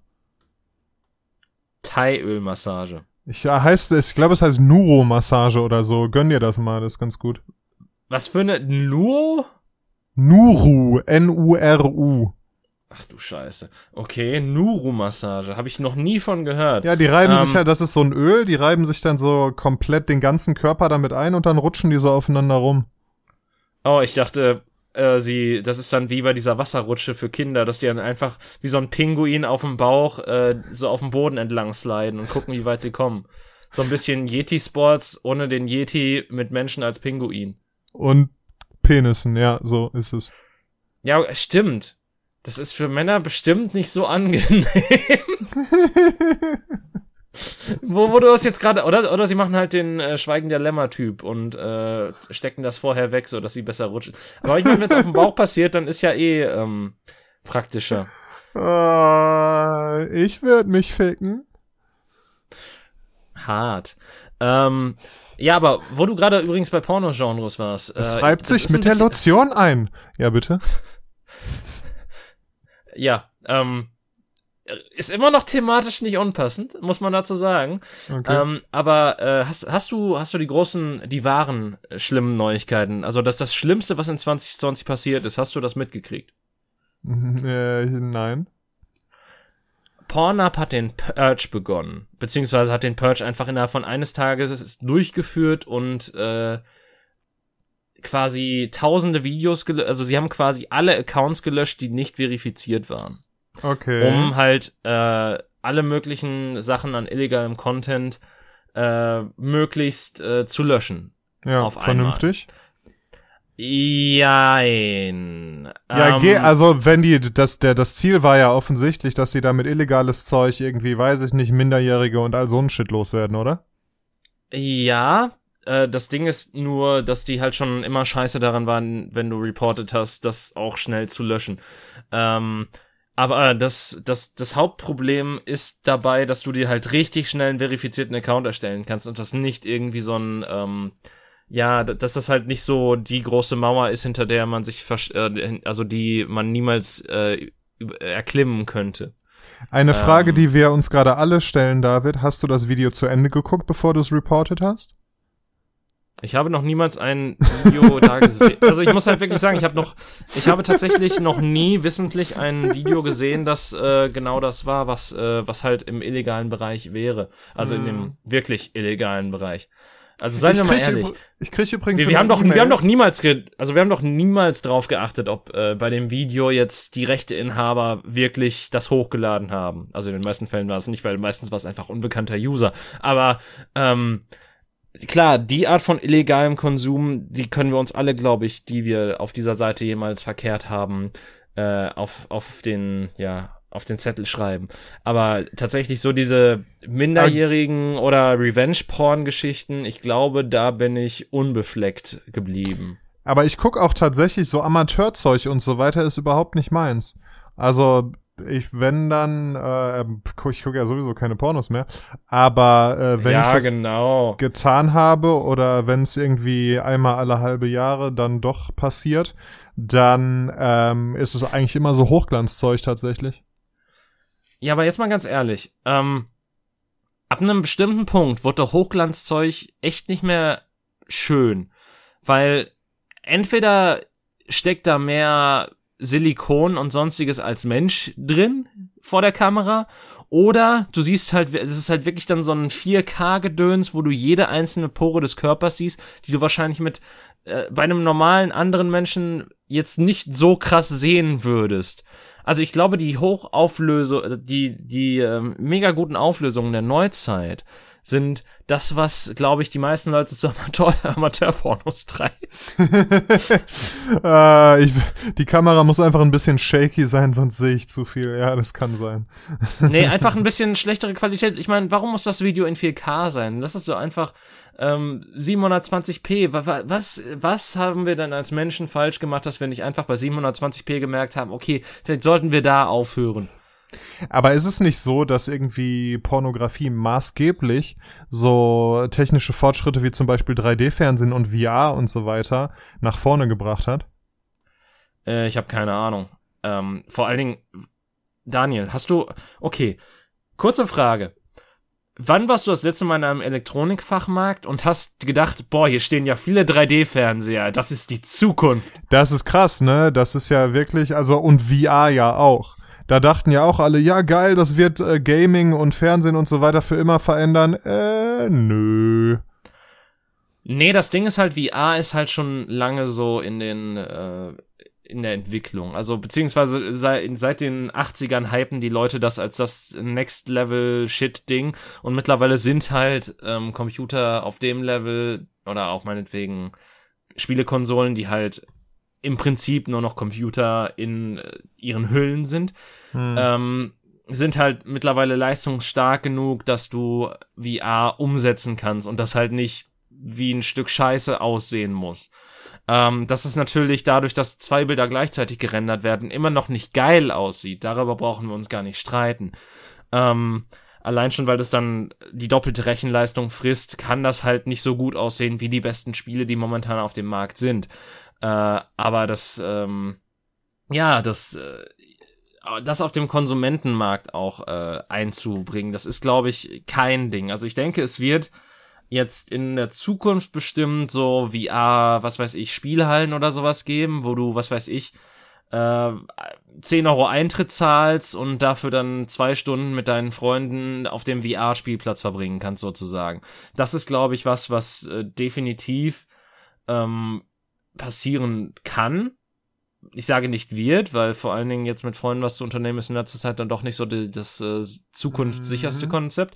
Thai-Öl-Massage. Ich glaube, es heißt Nuro-Massage oder so. Gönn dir das mal, das ist ganz gut. Was für eine Nuro? Nuru, N-U-R-U. Ach du Scheiße. Okay, Nuru-Massage. Habe ich noch nie von gehört. Ja, die reiben sich ja, das ist so ein Öl, die reiben sich dann so komplett den ganzen Körper damit ein und dann rutschen die so aufeinander rum. Oh, ich dachte, das ist dann wie bei dieser Wasserrutsche für Kinder, dass die dann einfach wie so ein Pinguin auf dem Bauch so auf dem Boden entlang sliden und gucken, wie weit sie kommen. So ein bisschen Yeti-Sports ohne den Yeti mit Menschen als Pinguin. Und Penissen, ja, so ist es. Ja, stimmt. Das ist für Männer bestimmt nicht so angenehm. wo du das jetzt gerade, oder sie machen halt den Schweigen der Lämmer-Typ und stecken das vorher weg, so dass sie besser rutschen. Aber ich meine, wenn es auf dem Bauch passiert, dann ist ja praktischer. Ich würde mich ficken. Hart. Ja, aber wo du gerade übrigens bei Pornogenres warst. Es reibt sich mit der Lotion ein. Ja, bitte. Ja, ist immer noch thematisch nicht unpassend, muss man dazu sagen. Okay. Aber hast du die wahren schlimmen Neuigkeiten? Also das Schlimmste, was in 2020 passiert ist, hast du das mitgekriegt? Nein. Pornhub hat den Purge begonnen, beziehungsweise hat den Purge einfach innerhalb von eines Tages durchgeführt und quasi tausende Videos also sie haben quasi alle Accounts gelöscht, die nicht verifiziert waren. Okay. Um halt alle möglichen Sachen an illegalem Content möglichst zu löschen. Ja, auf vernünftig. Jein. Ja, also wenn das Ziel war ja offensichtlich, dass sie damit illegales Zeug irgendwie, weiß ich nicht, Minderjährige und all so ein Shit loswerden, oder? Ja, das Ding ist nur, dass die halt schon immer scheiße daran waren, wenn du reported hast, das auch schnell zu löschen. Aber das Hauptproblem ist dabei, dass du dir halt richtig schnell einen verifizierten Account erstellen kannst und das nicht irgendwie so ein, dass das halt nicht so die große Mauer ist, hinter der man sich, also die man niemals erklimmen könnte. Eine Frage, die wir uns gerade alle stellen, David. Hast du das Video zu Ende geguckt, bevor du es reported hast? Ich habe noch niemals ein Video da gesehen. Also ich muss halt wirklich sagen, ich habe tatsächlich noch nie wissentlich ein Video gesehen, das genau das war, was halt im illegalen Bereich wäre. Also in dem wirklich illegalen Bereich. Also seien wir mal ehrlich. Ich kriege übrigens wir haben doch niemals drauf geachtet, ob bei dem Video jetzt die Rechteinhaber wirklich das hochgeladen haben. Also in den meisten Fällen war es nicht, weil meistens war es einfach unbekannter User. Aber klar, die Art von illegalem Konsum, die können wir uns alle, glaube ich, die wir auf dieser Seite jemals verkehrt haben, auf den Zettel schreiben. Aber tatsächlich so diese minderjährigen oder Revenge-Porn-Geschichten, ich glaube, da bin ich unbefleckt geblieben. Aber ich gucke auch tatsächlich so Amateurzeug und so weiter ist überhaupt nicht meins. Also wenn dann, ich gucke ja sowieso keine Pornos mehr, aber wenn ich das getan habe oder wenn es irgendwie einmal alle halbe Jahre dann doch passiert, dann ist es eigentlich immer so Hochglanzzeug tatsächlich. Ja, aber jetzt mal ganz ehrlich, ab einem bestimmten Punkt wird doch Hochglanzzeug echt nicht mehr schön, weil entweder steckt da mehr Silikon und sonstiges als Mensch drin vor der Kamera, oder du siehst halt, es ist halt wirklich dann so ein 4K-Gedöns, wo du jede einzelne Pore des Körpers siehst, die du wahrscheinlich bei einem normalen anderen Menschen jetzt nicht so krass sehen würdest. Also ich glaube, die Hochauflösung, die mega guten Auflösungen der Neuzeit sind das, was, glaube ich, die meisten Leute zu Amateurpornos treibt. Die Kamera muss einfach ein bisschen shaky sein, sonst sehe ich zu viel. Ja, das kann sein. Nee, einfach ein bisschen schlechtere Qualität. Ich meine, warum muss das Video in 4K sein? Lass es so einfach 720p. Was haben wir denn als Menschen falsch gemacht, dass wir nicht einfach bei 720p gemerkt haben, okay, vielleicht sollten wir da aufhören? Aber ist es nicht so, dass irgendwie Pornografie maßgeblich so technische Fortschritte wie zum Beispiel 3D-Fernsehen und VR und so weiter nach vorne gebracht hat? Ich habe keine Ahnung. Vor allen Dingen, Daniel, okay, kurze Frage. Wann warst du das letzte Mal in einem Elektronikfachmarkt und hast gedacht, boah, hier stehen ja viele 3D-Fernseher, das ist die Zukunft? Das ist krass, ne? Das ist ja wirklich, also und VR ja auch. Da dachten ja auch alle, ja geil, das wird Gaming und Fernsehen und so weiter für immer verändern. Nö. Nee, das Ding ist halt, VR ist halt schon lange so in der Entwicklung. Also beziehungsweise seit den 80ern hypen die Leute das als das Next-Level-Shit-Ding und mittlerweile sind halt Computer auf dem Level oder auch meinetwegen Spielekonsolen, die halt im Prinzip nur noch Computer in ihren Hüllen sind, sind halt mittlerweile leistungsstark genug, dass du VR umsetzen kannst und das halt nicht wie ein Stück Scheiße aussehen muss. Das ist natürlich dadurch, dass 2 Bilder gleichzeitig gerendert werden, immer noch nicht geil aussieht. Darüber brauchen wir uns gar nicht streiten. Allein schon, weil das dann die doppelte Rechenleistung frisst, kann das halt nicht so gut aussehen wie die besten Spiele, die momentan auf dem Markt sind. Aber das auf dem Konsumentenmarkt auch einzubringen, das ist, glaube ich, kein Ding. Also ich denke, es wird jetzt in der Zukunft bestimmt so VR, was weiß ich, Spielhallen oder sowas geben, wo du, was weiß ich, 10 Euro Eintritt zahlst und dafür dann 2 Stunden mit deinen Freunden auf dem VR-Spielplatz verbringen kannst, sozusagen. Das ist, glaube ich, was definitiv passieren kann. Ich sage nicht wird, weil vor allen Dingen jetzt mit Freunden was zu unternehmen ist in letzter Zeit dann doch nicht so das zukunftssicherste Konzept.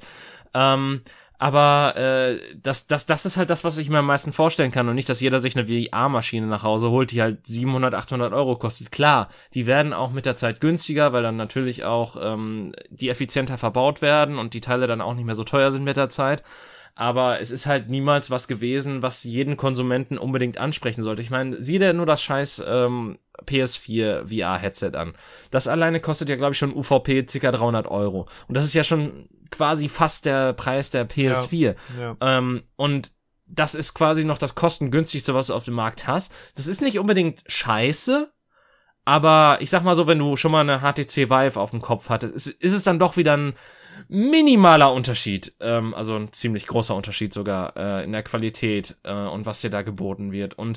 Aber das ist halt das, was ich mir am meisten vorstellen kann und nicht, dass jeder sich eine VR-Maschine nach Hause holt, die halt 700, 800 Euro kostet. Klar, die werden auch mit der Zeit günstiger, weil dann natürlich auch die effizienter verbaut werden und die Teile dann auch nicht mehr so teuer sind mit der Zeit. Aber es ist halt niemals was gewesen, was jeden Konsumenten unbedingt ansprechen sollte. Ich meine, sieh dir nur das scheiß PS4 VR-Headset an. Das alleine kostet ja, glaube ich, schon UVP ca. 300 Euro. Und das ist ja schon quasi fast der Preis der PS4. Ja. Und das ist quasi noch das kostengünstigste, was du auf dem Markt hast. Das ist nicht unbedingt scheiße, aber ich sag mal so, wenn du schon mal eine HTC Vive auf dem Kopf hattest, ist es dann doch wieder ein minimaler Unterschied, also ein ziemlich großer Unterschied sogar in der Qualität und was dir da geboten wird. Und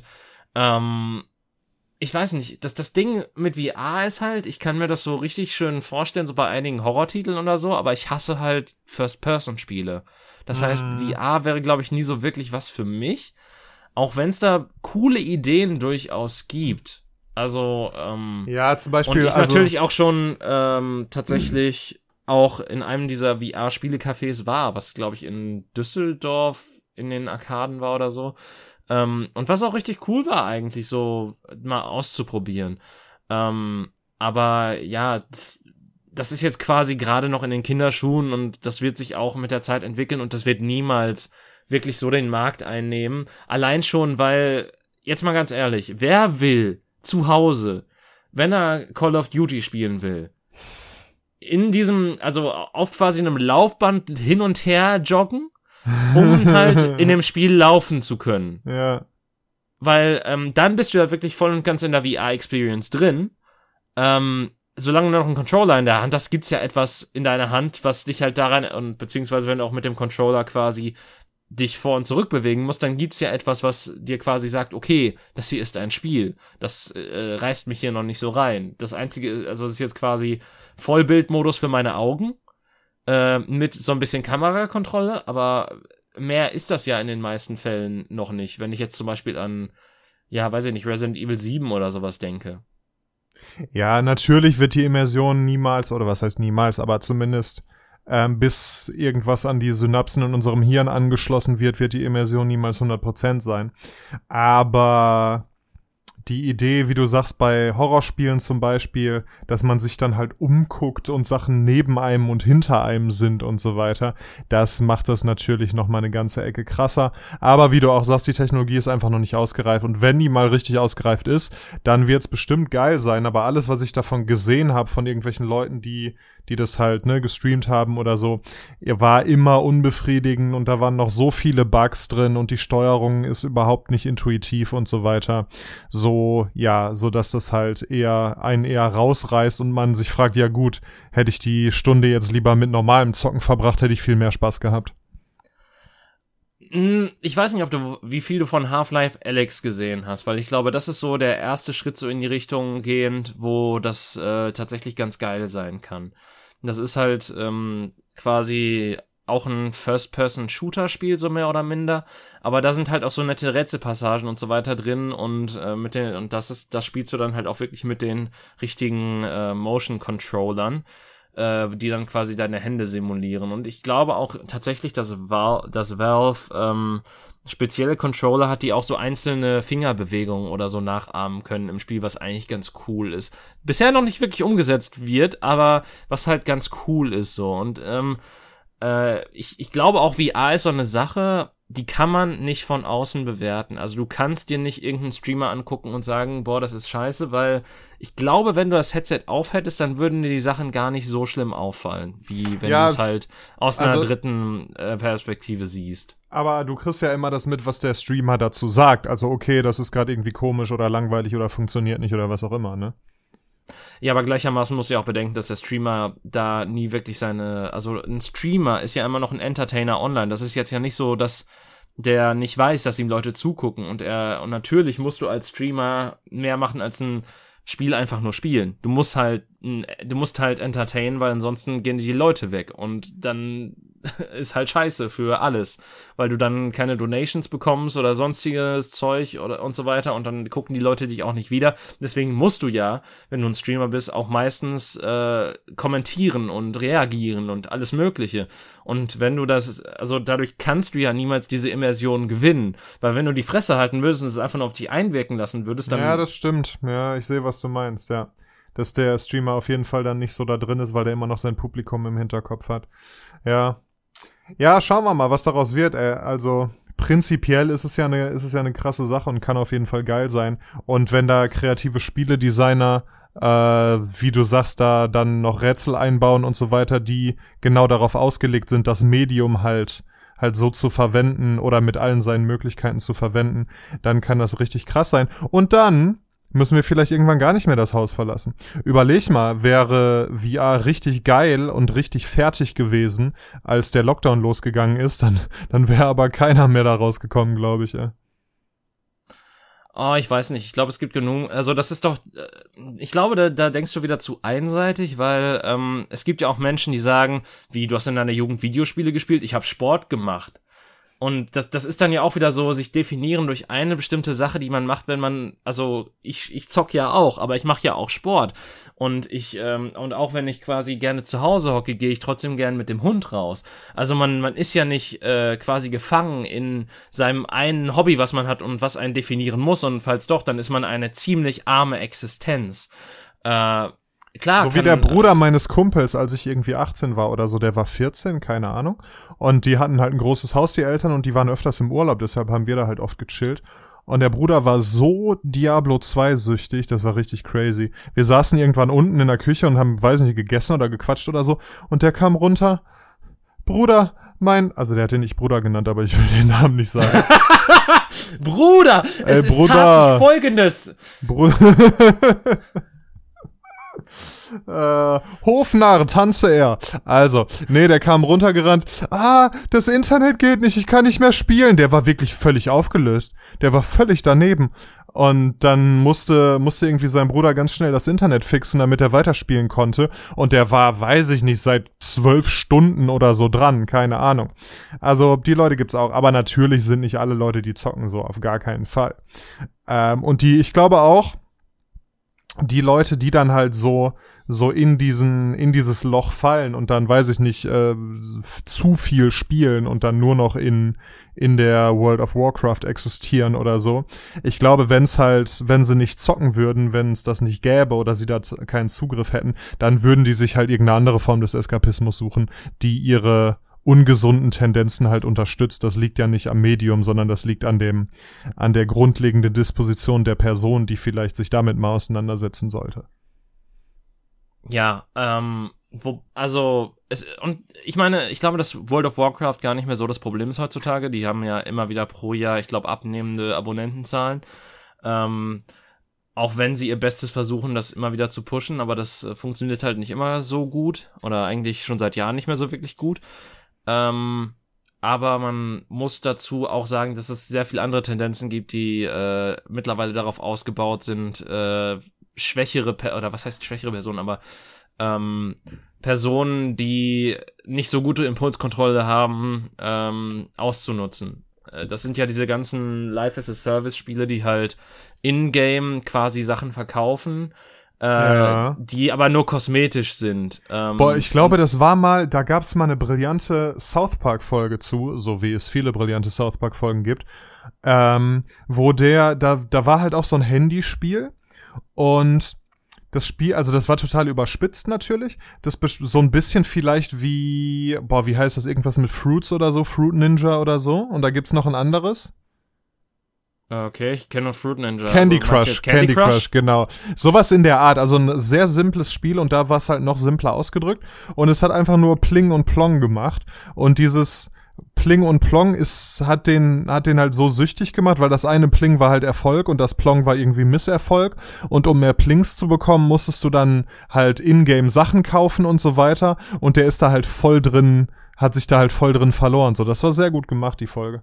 ich weiß nicht, das Ding mit VR ist halt, ich kann mir das so richtig schön vorstellen, so bei einigen Horrortiteln oder so, aber ich hasse halt First-Person-Spiele. Das heißt, VR wäre, glaube ich, nie so wirklich was für mich, auch wenn es da coole Ideen durchaus gibt. Also, ja, zum Beispiel. Und ich natürlich auch schon tatsächlich auch in einem dieser VR-Spielecafés war, was, glaube ich, in Düsseldorf in den Arkaden war oder so. Und was auch richtig cool war eigentlich, so mal auszuprobieren. Aber ja, das ist jetzt quasi gerade noch in den Kinderschuhen und das wird sich auch mit der Zeit entwickeln und das wird niemals wirklich so den Markt einnehmen. Allein schon, weil, jetzt mal ganz ehrlich, wer will zu Hause, wenn er Call of Duty spielen will, in diesem, also auf quasi einem Laufband hin und her joggen, um halt in dem Spiel laufen zu können. Ja. Weil dann bist du ja wirklich voll und ganz in der VR-Experience drin. Solange du noch einen Controller in der Hand hast, gibt's ja etwas in deiner Hand, was dich halt daran, und beziehungsweise wenn du auch mit dem Controller quasi dich vor und zurück bewegen musst, dann gibt's ja etwas, was dir quasi sagt, okay, das hier ist ein Spiel. Das reißt mich hier noch nicht so rein. Das Einzige, also das ist jetzt quasi Vollbildmodus für meine Augen, mit so ein bisschen Kamerakontrolle, aber mehr ist das ja in den meisten Fällen noch nicht. Wenn ich jetzt zum Beispiel an, ja, weiß ich nicht, Resident Evil 7 oder sowas denke. Ja, natürlich wird die Immersion niemals, oder was heißt niemals, aber zumindest bis irgendwas an die Synapsen in unserem Hirn angeschlossen wird die Immersion niemals 100% sein. Aber die Idee, wie du sagst, bei Horrorspielen zum Beispiel, dass man sich dann halt umguckt und Sachen neben einem und hinter einem sind und so weiter, das macht das natürlich nochmal eine ganze Ecke krasser. Aber wie du auch sagst, die Technologie ist einfach noch nicht ausgereift. Und wenn die mal richtig ausgereift ist, dann wird's bestimmt geil sein. Aber alles, was ich davon gesehen habe, von irgendwelchen Leuten, die das halt gestreamt haben oder so, war immer unbefriedigend und da waren noch so viele Bugs drin und die Steuerung ist überhaupt nicht intuitiv und so weiter. So dass das halt einen eher rausreißt und man sich fragt, ja gut, hätte ich die Stunde jetzt lieber mit normalem Zocken verbracht, hätte ich viel mehr Spaß gehabt. Ich weiß nicht, wie viel du von Half-Life Alyx gesehen hast, weil ich glaube, das ist so der erste Schritt so in die Richtung gehend, wo das tatsächlich ganz geil sein kann. Das ist halt quasi auch ein First-Person-Shooter-Spiel, so mehr oder minder, aber da sind halt auch so nette Rätselpassagen und so weiter drin und das spielst du dann halt auch wirklich mit den richtigen Motion-Controllern, die dann quasi deine Hände simulieren. Und ich glaube auch tatsächlich, dass Valve spezielle Controller hat, die auch so einzelne Fingerbewegungen oder so nachahmen können im Spiel, was eigentlich ganz cool ist. Bisher noch nicht wirklich umgesetzt wird, aber was halt ganz cool ist so. Und ich glaube auch, VR ist so eine Sache, die kann man nicht von außen bewerten. Also du kannst dir nicht irgendeinen Streamer angucken und sagen, boah, das ist scheiße, weil ich glaube, wenn du das Headset aufhättest, dann würden dir die Sachen gar nicht so schlimm auffallen, wie wenn du es halt aus einer dritten Perspektive siehst. Aber du kriegst ja immer das mit, was der Streamer dazu sagt. Also okay, das ist gerade irgendwie komisch oder langweilig oder funktioniert nicht oder was auch immer, ne? Ja, aber gleichermaßen muss ja auch bedenken, dass der Streamer da nie wirklich also ein Streamer ist ja immer noch ein Entertainer online. Das ist jetzt ja nicht so, dass der nicht weiß, dass ihm Leute zugucken und natürlich musst du als Streamer mehr machen als ein Spiel einfach nur spielen. Du musst halt entertainen, weil ansonsten gehen die Leute weg und dann ist halt scheiße für alles, weil du dann keine Donations bekommst oder sonstiges Zeug und so weiter und dann gucken die Leute dich auch nicht wieder. Deswegen musst du ja, wenn du ein Streamer bist, auch meistens kommentieren und reagieren und alles Mögliche. Und wenn du also dadurch kannst du ja niemals diese Immersion gewinnen, weil wenn du die Fresse halten würdest und es einfach nur auf dich einwirken lassen würdest, dann... Ja, das stimmt. Ja, ich sehe, was du meinst, ja. Dass der Streamer auf jeden Fall dann nicht so da drin ist, weil der immer noch sein Publikum im Hinterkopf hat. Ja. Ja, schauen wir mal, was daraus wird. Also prinzipiell ist es ja eine krasse Sache und kann auf jeden Fall geil sein. Und wenn da kreative Spieledesigner, wie du sagst, da dann noch Rätsel einbauen und so weiter, die genau darauf ausgelegt sind, das Medium halt so zu verwenden oder mit allen seinen Möglichkeiten zu verwenden, dann kann das richtig krass sein. Und dann müssen wir vielleicht irgendwann gar nicht mehr das Haus verlassen. Überleg mal, wäre VR richtig geil und richtig fertig gewesen, als der Lockdown losgegangen ist, dann wäre aber keiner mehr da rausgekommen, glaube ich. Oh, ich weiß nicht. Ich glaube, es gibt genug. Also das ist doch, ich glaube, da denkst du wieder zu einseitig, weil es gibt ja auch Menschen, die sagen, wie, du hast in deiner Jugend Videospiele gespielt, ich habe Sport gemacht. Und das ist dann ja auch wieder so, sich definieren durch eine bestimmte Sache, die man macht, wenn man, also ich zock ja auch, aber ich mache ja auch Sport. Und und auch wenn ich quasi gerne zu Hause hocke, gehe ich trotzdem gerne mit dem Hund raus. Also man ist ja nicht quasi gefangen in seinem einen Hobby, was man hat und was einen definieren muss. Und falls doch, dann ist man eine ziemlich arme Existenz. Klar, so wie der Bruder meines Kumpels, als ich irgendwie 18 war oder so, der war 14, keine Ahnung. Und die hatten halt ein großes Haus, die Eltern, und die waren öfters im Urlaub, deshalb haben wir da halt oft gechillt. Und der Bruder war so Diablo 2 süchtig, das war richtig crazy. Wir saßen irgendwann unten in der Küche und haben, weiß nicht, gegessen oder gequatscht oder so. Und der kam runter. Bruder, also der hat ihn nicht Bruder genannt, aber ich will den Namen nicht sagen. Bruder, es ist tatsächlich Folgendes. Hofnarr, tanze er. Also, nee, der kam runtergerannt. Das Internet geht nicht, ich kann nicht mehr spielen. Der war wirklich völlig aufgelöst. Der war völlig daneben. Und dann musste irgendwie sein Bruder ganz schnell das Internet fixen, damit er weiterspielen konnte. Und der war, weiß ich nicht, seit 12 Stunden oder so dran. Keine Ahnung. Also, die Leute gibt's auch. Aber natürlich sind nicht alle Leute, die zocken, so auf gar keinen Fall. Und ich glaube auch, die Leute, die dann halt so in dieses Loch fallen und dann, weiß ich nicht, zu viel spielen und dann nur noch in der World of Warcraft existieren oder so. Ich glaube, wenn sie nicht zocken würden, wenn es das nicht gäbe oder sie da keinen Zugriff hätten, dann würden die sich halt irgendeine andere Form des Eskapismus suchen, die ihre ungesunden Tendenzen halt unterstützt. Das liegt ja nicht am Medium, sondern das liegt an der grundlegenden Disposition der Person, die vielleicht sich damit mal auseinandersetzen sollte. Ja, und ich meine, ich glaube, dass World of Warcraft gar nicht mehr so das Problem ist heutzutage. Die haben ja immer wieder pro Jahr, ich glaube, abnehmende Abonnentenzahlen. Auch wenn sie ihr Bestes versuchen, das immer wieder zu pushen, aber das funktioniert halt nicht immer so gut oder eigentlich schon seit Jahren nicht mehr so wirklich gut. Aber man muss dazu auch sagen, dass es sehr viele andere Tendenzen gibt, die mittlerweile darauf ausgebaut sind, schwächere Personen, aber Personen, die nicht so gute Impulskontrolle haben, auszunutzen. Das sind ja diese ganzen Life-as-a-Service-Spiele, die halt in-game quasi Sachen verkaufen, die aber nur kosmetisch sind. Ich glaube, da gab's mal eine brillante South Park-Folge zu, so wie es viele brillante South Park-Folgen gibt, wo da war halt auch so ein Handyspiel und das Spiel, also das war total überspitzt natürlich, das so ein bisschen vielleicht wie heißt das, irgendwas mit Fruits oder so, Fruit Ninja oder so, und da gibt's noch ein anderes. Okay, ich kenne nur Fruit Ninja. Candy Crush, genau. Sowas in der Art, also ein sehr simples Spiel und da war es halt noch simpler ausgedrückt und es hat einfach nur Pling und Plong gemacht und dieses Pling und Plong hat den halt so süchtig gemacht, weil das eine Pling war halt Erfolg und das Plong war irgendwie Misserfolg und um mehr Plings zu bekommen, musstest du dann halt in-game Sachen kaufen und so weiter und der ist da halt hat sich da halt voll drin verloren, so, das war sehr gut gemacht, die Folge.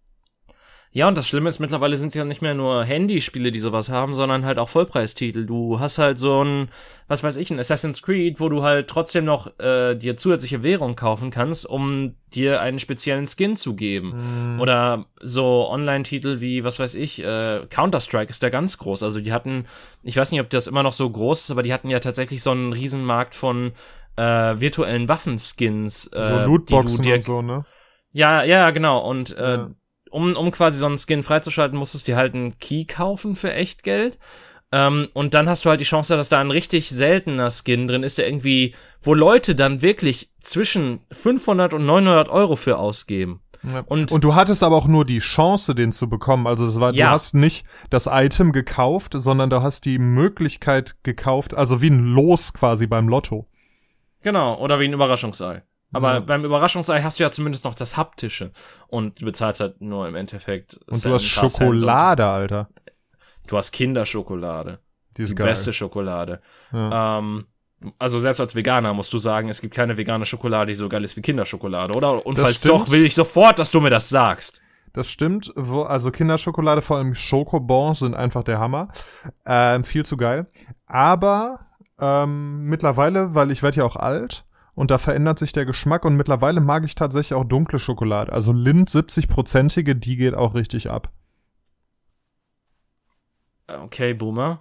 Ja, und das Schlimme ist, mittlerweile sind es ja nicht mehr nur Handyspiele, die sowas haben, sondern halt auch Vollpreistitel. Du hast halt so ein Assassin's Creed, wo du halt trotzdem noch dir zusätzliche Währung kaufen kannst, um dir einen speziellen Skin zu geben. Oder so Online-Titel wie, Counter-Strike ist da ganz groß. Also die hatten, ich weiß nicht, ob das immer noch so groß ist, aber die hatten ja tatsächlich so einen Riesenmarkt von virtuellen Waffenskins. So Lootboxen und so, ne? Ja, genau. Und um quasi so einen Skin freizuschalten, musstest du dir halt einen Key kaufen für echt Geld. Und dann hast du halt die Chance, dass da ein richtig seltener Skin drin ist, der irgendwie, wo Leute dann wirklich zwischen 500 und 900 Euro für ausgeben. Ja. Und du hattest aber auch nur die Chance, den zu bekommen. Also du hast nicht das Item gekauft, sondern du hast die Möglichkeit gekauft, also wie ein Los quasi beim Lotto. Genau, oder wie ein Überraschungsei. Aber beim Überraschungsei hast du ja zumindest noch das Haptische. Und du bezahlst halt nur im Endeffekt. Und du hast Schokolade, Alter. Du hast Kinderschokolade. Die geil. Beste Schokolade. Ja. Also selbst als Veganer musst du sagen, es gibt keine vegane Schokolade, die so geil ist wie Kinderschokolade, oder? Und falls doch, will ich sofort, dass du mir das sagst. Das stimmt. Also Kinderschokolade, vor allem Schokobons, sind einfach der Hammer. Viel zu geil. Aber mittlerweile, weil ich werde ja auch alt, und da verändert sich der Geschmack und mittlerweile mag ich tatsächlich auch dunkle Schokolade. Also Lindt 70%ige, die geht auch richtig ab. Okay, Boomer.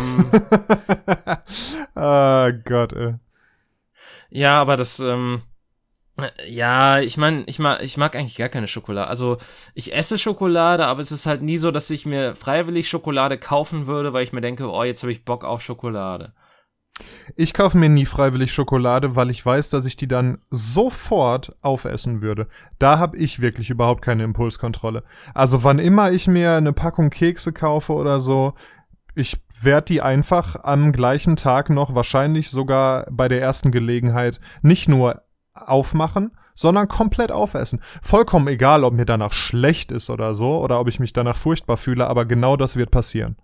Ah, Gott, ey. Ja, aber das, ich mag eigentlich gar keine Schokolade. Also, ich esse Schokolade, aber es ist halt nie so, dass ich mir freiwillig Schokolade kaufen würde, weil ich mir denke, oh, jetzt habe ich Bock auf Schokolade. Ich kaufe mir nie freiwillig Schokolade, weil ich weiß, dass ich die dann sofort aufessen würde. Da habe ich wirklich überhaupt keine Impulskontrolle. Also wann immer ich mir eine Packung Kekse kaufe oder so, ich werde die einfach am gleichen Tag noch, wahrscheinlich sogar bei der ersten Gelegenheit, nicht nur aufmachen, sondern komplett aufessen. Vollkommen egal, ob mir danach schlecht ist oder so, oder ob ich mich danach furchtbar fühle, aber genau das wird passieren.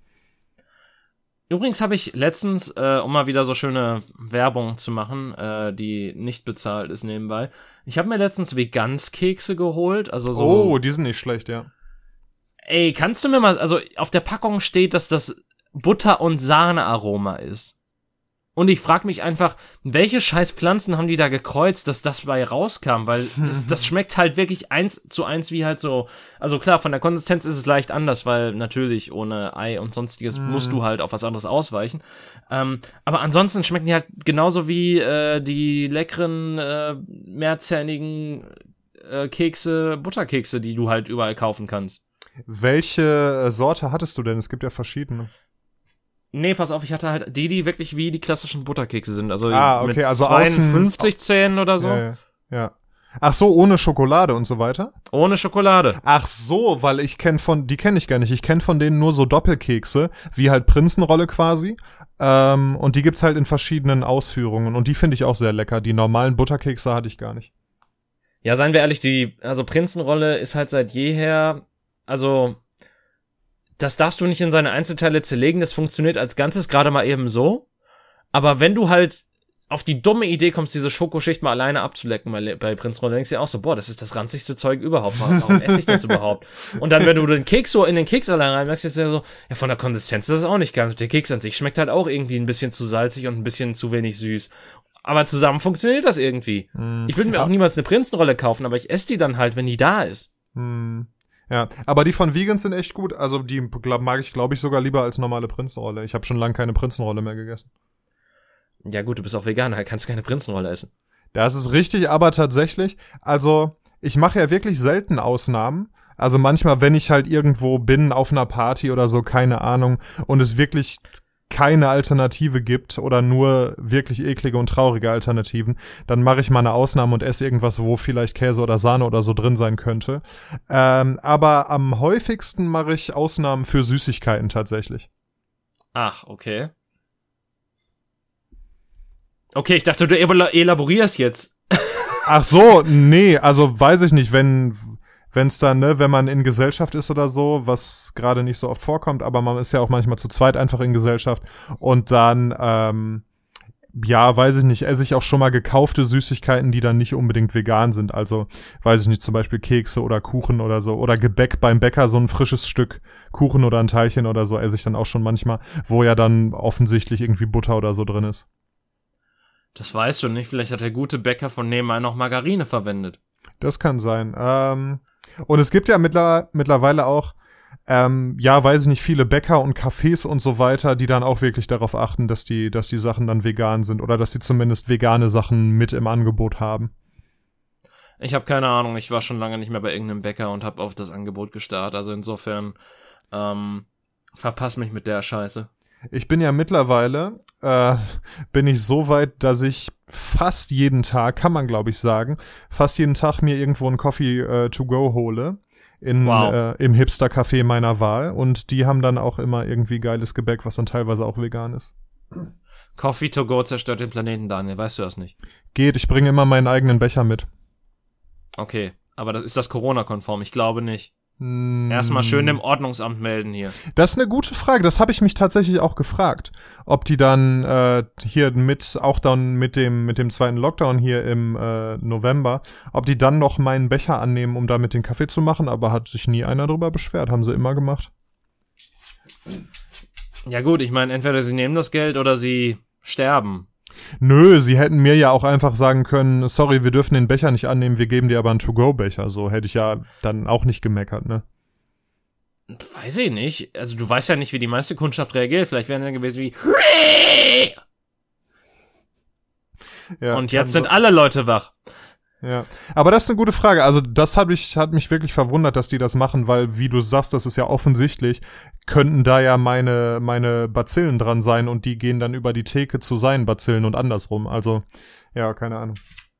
Übrigens habe ich letztens, um mal wieder so schöne Werbung zu machen, die nicht bezahlt ist nebenbei, ich habe mir letztens Veganskekse geholt, also so. Oh, die sind nicht schlecht, ja. Ey, kannst du mir mal, also auf der Packung steht, dass das Butter- und Sahnearoma ist. Und ich frage mich einfach, welche scheiß Pflanzen haben die da gekreuzt, dass das bei rauskam, weil das schmeckt halt wirklich 1:1 wie halt so, also klar, von der Konsistenz ist es leicht anders, weil natürlich ohne Ei und sonstiges musst du halt auf was anderes ausweichen. Aber ansonsten schmecken die halt genauso wie die leckeren, mehrzähnigen Kekse, Butterkekse, die du halt überall kaufen kannst. Welche Sorte hattest du denn? Es gibt ja verschiedene. Nee, pass auf, ich hatte halt die wirklich wie die klassischen Butterkekse sind. Also okay, mit also 52 Zähnen oder so. Ja. Ach so, ohne Schokolade und so weiter? Ohne Schokolade. Ach so, weil die kenne ich gar nicht. Ich kenne von denen nur so Doppelkekse, wie halt Prinzenrolle quasi. Und die gibt's halt in verschiedenen Ausführungen. Und die finde ich auch sehr lecker. Die normalen Butterkekse hatte ich gar nicht. Ja, seien wir ehrlich, also Prinzenrolle ist halt seit jeher, also das darfst du nicht in seine Einzelteile zerlegen, das funktioniert als Ganzes gerade mal eben so. Aber wenn du halt auf die dumme Idee kommst, diese Schokoschicht mal alleine abzulecken bei Prinzenrolle, denkst du dir auch so, boah, das ist das ranzigste Zeug überhaupt. Warum esse ich das überhaupt? Und dann, wenn du den Keks so in den Keks allein reinmachst, ist ja so, ja, von der Konsistenz ist das auch nicht ganz. Der Keks an sich schmeckt halt auch irgendwie ein bisschen zu salzig und ein bisschen zu wenig süß. Aber zusammen funktioniert das irgendwie. Ich würde mir auch niemals eine Prinzenrolle kaufen, aber ich esse die dann halt, wenn die da ist. Ja, aber die von Vegans sind echt gut. Also die mag ich, glaube ich, sogar lieber als normale Prinzenrolle. Ich habe schon lange keine Prinzenrolle mehr gegessen. Ja gut, du bist auch Veganer, kannst keine Prinzenrolle essen. Das ist richtig, aber tatsächlich, also ich mache ja wirklich selten Ausnahmen. Also manchmal, wenn ich halt irgendwo bin, auf einer Party oder so, keine Ahnung, und es wirklich keine Alternative gibt oder nur wirklich eklige und traurige Alternativen, dann mache ich mal eine Ausnahme und esse irgendwas, wo vielleicht Käse oder Sahne oder so drin sein könnte. Aber am häufigsten mache ich Ausnahmen für Süßigkeiten tatsächlich. Ach, okay. Okay, ich dachte, du elaborierst jetzt. Ach so, nee, also weiß ich nicht, wenn's dann, ne, wenn man in Gesellschaft ist oder so, was gerade nicht so oft vorkommt, aber man ist ja auch manchmal zu zweit einfach in Gesellschaft und dann, ja, weiß ich nicht, esse ich auch schon mal gekaufte Süßigkeiten, die dann nicht unbedingt vegan sind, also, weiß ich nicht, zum Beispiel Kekse oder Kuchen oder so, oder Gebäck beim Bäcker, so ein frisches Stück Kuchen oder ein Teilchen oder so esse ich dann auch schon manchmal, wo ja dann offensichtlich irgendwie Butter oder so drin ist. Das weißt du nicht, vielleicht hat der gute Bäcker von nebenan noch Margarine verwendet. Das kann sein. Und es gibt ja mittlerweile auch, ja, weiß ich nicht, viele Bäcker und Cafés und so weiter, die dann auch wirklich darauf achten, dass die Sachen dann vegan sind oder dass sie zumindest vegane Sachen mit im Angebot haben. Ich habe keine Ahnung, ich war schon lange nicht mehr bei irgendeinem Bäcker und habe auf das Angebot gestarrt, also insofern verpass mich mit der Scheiße. Ich bin ja mittlerweile, bin ich so weit, dass ich fast jeden Tag, kann man glaube ich sagen, fast jeden Tag mir irgendwo einen Coffee to go hole im Hipster-Café meiner Wahl und die haben dann auch immer irgendwie geiles Gebäck, was dann teilweise auch vegan ist. Coffee to go zerstört den Planeten, Daniel, weißt du das nicht? Geht, ich bringe immer meinen eigenen Becher mit. Okay, aber ist das Corona-konform? Ich glaube nicht. Erstmal schön im Ordnungsamt melden hier. Das ist eine gute Frage, das habe ich mich tatsächlich auch gefragt, ob die dann hier auch dann mit dem zweiten Lockdown hier im November, ob die dann noch meinen Becher annehmen, um damit den Kaffee zu machen, aber hat sich nie einer drüber beschwert, haben sie immer gemacht. Ja gut, ich meine, entweder sie nehmen das Geld oder sie sterben. Nö, sie hätten mir ja auch einfach sagen können, sorry, wir dürfen den Becher nicht annehmen, wir geben dir aber einen To-Go-Becher. So hätte ich ja dann auch nicht gemeckert, ne? Weiß ich nicht. Also du weißt ja nicht, wie die meiste Kundschaft reagiert. Vielleicht wären dann gewesen wie ja, und jetzt sind alle Leute wach. Ja, aber das ist eine gute Frage. Also das hat mich wirklich verwundert, dass die das machen, weil, wie du sagst, das ist ja offensichtlich, könnten da ja meine Bazillen dran sein und die gehen dann über die Theke zu seinen Bazillen und andersrum. Also, ja, keine Ahnung.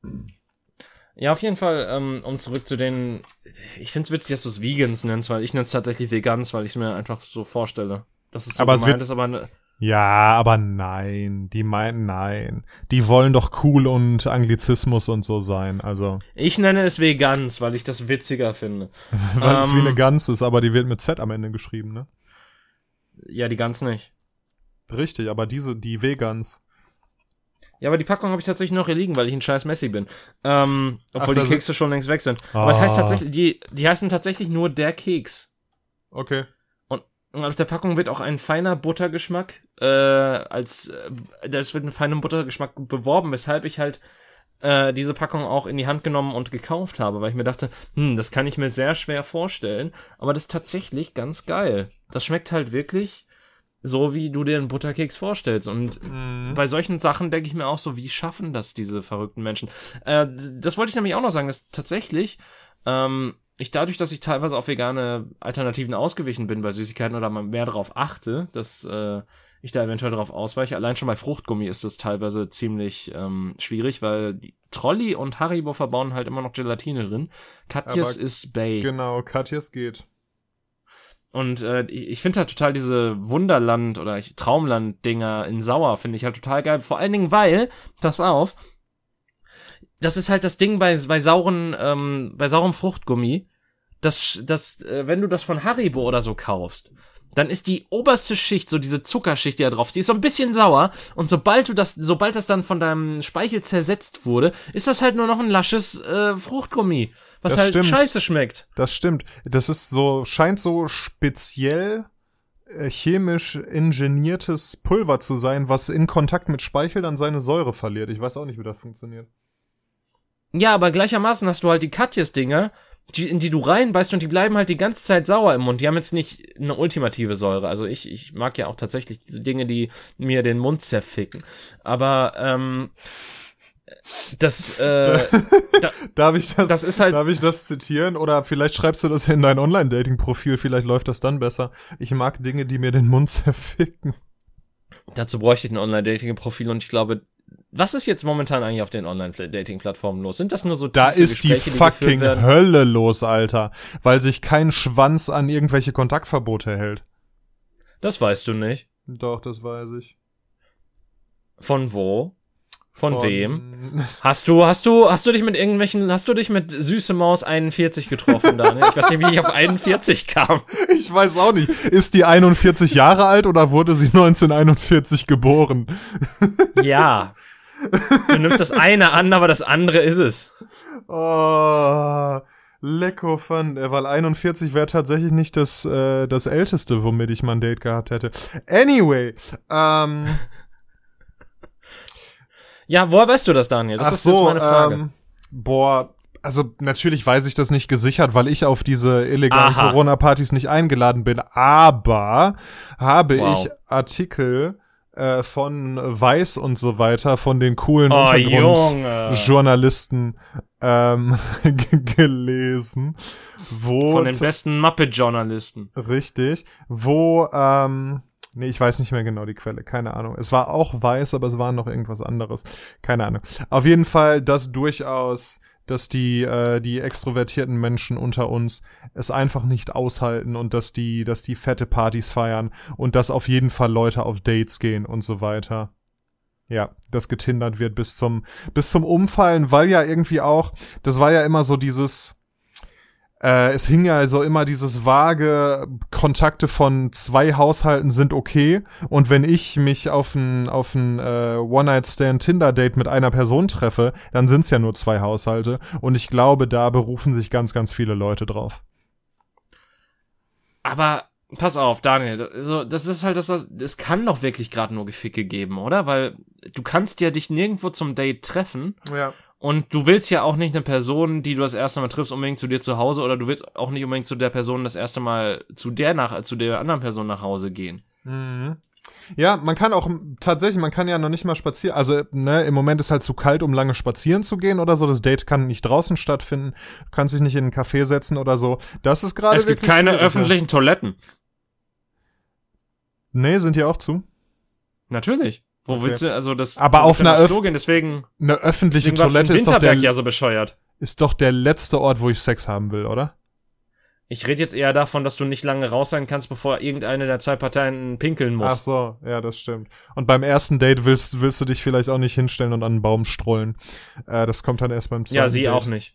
Ja, auf jeden Fall, um zurück zu den, ich find's witzig, dass du es Vegans nennst, weil ich nenne es tatsächlich Vegans, weil ich es mir einfach so vorstelle. Dass es so Aber gemeint ist, aber ja, aber nein. Die meinen nein. Die wollen doch cool und Anglizismus und so sein. Also. ich nenne es Vegans, weil ich das witziger finde. Weil es wie eine Gans ist, aber die wird mit Z am Ende geschrieben, ne? Ja, die Gans nicht. Richtig, aber die Vegans. Ja, aber die Packung habe ich tatsächlich noch hier liegen, weil ich ein scheiß Messi bin. Obwohl die Kekse schon längst weg sind. Aber es heißt tatsächlich, die heißen tatsächlich nur der Keks. Okay. Und auf der Packung wird auch ein feiner Buttergeschmack, das wird ein feiner Buttergeschmack beworben, weshalb ich halt diese Packung auch in die Hand genommen und gekauft habe, weil ich mir dachte, das kann ich mir sehr schwer vorstellen, aber das ist tatsächlich ganz geil. Das schmeckt halt wirklich so, wie du dir einen Butterkeks vorstellst. Und bei solchen Sachen denke ich mir auch so, wie schaffen das diese verrückten Menschen? Das wollte ich nämlich auch noch sagen, dass tatsächlich dadurch, dass ich teilweise auf vegane Alternativen ausgewichen bin bei Süßigkeiten oder mal mehr darauf achte, dass ich da eventuell darauf ausweiche. Allein schon bei Fruchtgummi ist das teilweise ziemlich schwierig, weil die Trolli und Haribo verbauen halt immer noch Gelatine drin. Katjes ist Bay. Genau, Katjes geht. Und ich finde halt total diese Wunderland- oder Traumland-Dinger in Sauer finde ich halt total geil. Vor allen Dingen, weil, pass auf, das ist halt das Ding bei saurem Fruchtgummi, wenn du das von Haribo oder so kaufst, dann ist die oberste Schicht, so diese Zuckerschicht, die da drauf, die ist so ein bisschen sauer und sobald das dann von deinem Speichel zersetzt wurde, ist das halt nur noch ein lasches Fruchtgummi, was Das halt stimmt. scheiße schmeckt. Das stimmt. Das ist scheint so speziell chemisch ingeniertes Pulver zu sein, was in Kontakt mit Speichel dann seine Säure verliert. Ich weiß auch nicht, wie das funktioniert. Ja, aber gleichermaßen hast du halt die Katjes-Dinger, in die du reinbeißt und die bleiben halt die ganze Zeit sauer im Mund. Die haben jetzt nicht eine ultimative Säure. Also ich mag ja auch tatsächlich diese Dinge, die mir den Mund zerficken. Aber Darf ich das ist halt. Darf ich das zitieren? Oder vielleicht schreibst du das in dein Online-Dating-Profil, vielleicht läuft das dann besser. Ich mag Dinge, die mir den Mund zerficken. Dazu bräuchte ich ein Online-Dating-Profil und ich glaube, was ist jetzt momentan eigentlich auf den Online-Dating-Plattformen los? Sind das nur so Da tiefe ist die Gespräche, fucking geführt werden? Hölle los, Alter. Weil sich kein Schwanz an irgendwelche Kontaktverbote hält. Das weißt du nicht. Doch, das weiß ich. Von wo? Von wem? Hast du dich mit Süße Maus 41 getroffen, Daniel? Ich weiß nicht, wie ich auf 41 kam. Ich weiß auch nicht. Ist die 41 Jahre alt oder wurde sie 1941 geboren? Ja. Du nimmst das eine an, aber das andere ist es. Oh, lecko fun. Weil 41 wäre tatsächlich nicht das Älteste, womit ich mal ein Date gehabt hätte. Anyway, Ja, woher weißt du das, Daniel? Das ist jetzt meine Frage. Also natürlich weiß ich das nicht gesichert, weil ich auf diese illegalen Corona-Partys nicht eingeladen bin, aber habe ich Artikel von Weiß und so weiter, von den coolen Untergrundjournalisten gelesen, wo von den besten Muppet-Journalisten. Richtig, wo nee, ich weiß nicht mehr genau die Quelle, keine Ahnung. Es war auch Weiß, aber es war noch irgendwas anderes. Keine Ahnung. Auf jeden Fall, dass die extrovertierten Menschen unter uns es einfach nicht aushalten und dass die fette Partys feiern und dass auf jeden Fall Leute auf Dates gehen und so weiter. Ja, dass getindert wird bis zum Umfallen, weil ja irgendwie auch, das war ja immer so dieses, es hing ja also immer dieses vage, Kontakte von 2 Haushalten sind okay. Und wenn ich mich auf ein One-Night-Stand-Tinder-Date mit einer Person treffe, dann sind es ja nur 2 Haushalte. Und ich glaube, da berufen sich ganz, ganz viele Leute drauf. Aber pass auf, Daniel, also das ist halt es kann doch wirklich gerade nur Geficke geben, oder? Weil du kannst ja dich nirgendwo zum Date treffen. Ja. Und du willst ja auch nicht eine Person, die du das erste Mal triffst, unbedingt zu dir zu Hause, oder du willst auch nicht unbedingt zu der Person das erste Mal zu der anderen Person nach Hause gehen. Mhm. Ja, man kann auch tatsächlich, man kann ja noch nicht mal spazieren. Also, ne, im Moment ist halt zu kalt, um lange spazieren zu gehen oder so. Das Date kann nicht draußen stattfinden. Du kannst dich nicht in einen Café setzen oder so. Das ist gerade Es gibt keine öffentlichen Toiletten. Nee, sind die auch zu? Natürlich. Wo Okay. willst du, also das... Aber auf einer gehen, deswegen eine öffentliche war das in Toilette ist doch, Winterberg ja so bescheuert. ist doch der letzte Ort, wo ich Sex haben will, oder? Ich rede jetzt eher davon, dass du nicht lange raus sein kannst, bevor irgendeine der zwei Parteien pinkeln muss. Ach so, ja, das stimmt. Und beim ersten Date willst du dich vielleicht auch nicht hinstellen und an einen Baum strollen. Das kommt dann erst beim zweiten Ja, sie Date. auch nicht.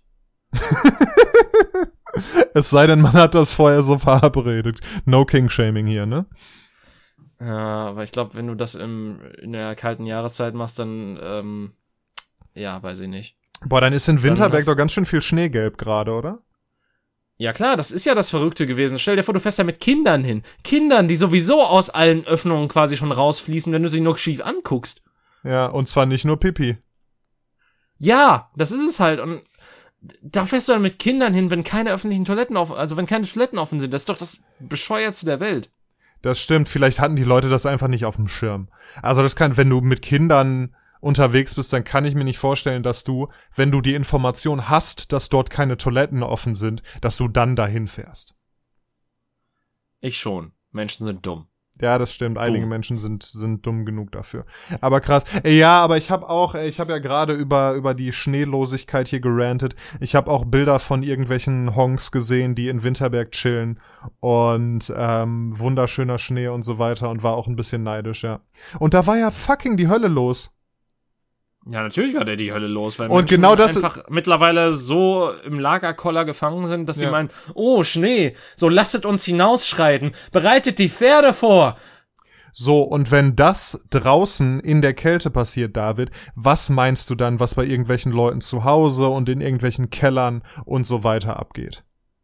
Es sei denn, man hat das vorher so verabredet. No King-Shaming hier, ne? Ja, aber ich glaube, wenn du das in der kalten Jahreszeit machst, dann, ja, weiß ich nicht. Boah, dann ist in Winterberg hast- doch ganz schön viel Schneegelb gerade, oder? Ja klar, das ist ja das Verrückte gewesen. Stell dir vor, du fährst da mit Kindern hin. Kindern, die sowieso aus allen Öffnungen quasi schon rausfließen, wenn du sie nur schief anguckst. Ja, und zwar nicht nur Pipi. Ja, das ist es halt. Und da fährst du dann mit Kindern hin, wenn keine öffentlichen Toiletten wenn keine Toiletten offen sind. Das ist doch das Bescheuertste der Welt. Das stimmt, vielleicht hatten die Leute das einfach nicht auf dem Schirm. Also das kann, wenn du mit Kindern unterwegs bist, dann kann ich mir nicht vorstellen, dass du, wenn du die Information hast, dass dort keine Toiletten offen sind, dass du dann dahin fährst. Ich schon. Menschen sind dumm. Ja, das stimmt. Einige Menschen sind dumm genug dafür. Aber krass. Ja, aber ich habe ja gerade über die Schneelosigkeit hier gerantet. Ich habe auch Bilder von irgendwelchen Honks gesehen, die in Winterberg chillen und wunderschöner Schnee und so weiter und war auch ein bisschen neidisch, ja. Und da war ja fucking die Hölle los. Ja, natürlich war der die Hölle los, weil und Menschen genau das einfach mittlerweile so im Lagerkoller gefangen sind, dass sie Ja. meinen, oh, Schnee, so lasset uns hinausschreiten, bereitet die Pferde vor. So, und wenn das draußen in der Kälte passiert, David, was meinst du dann, was bei irgendwelchen Leuten zu Hause und in irgendwelchen Kellern und so weiter abgeht?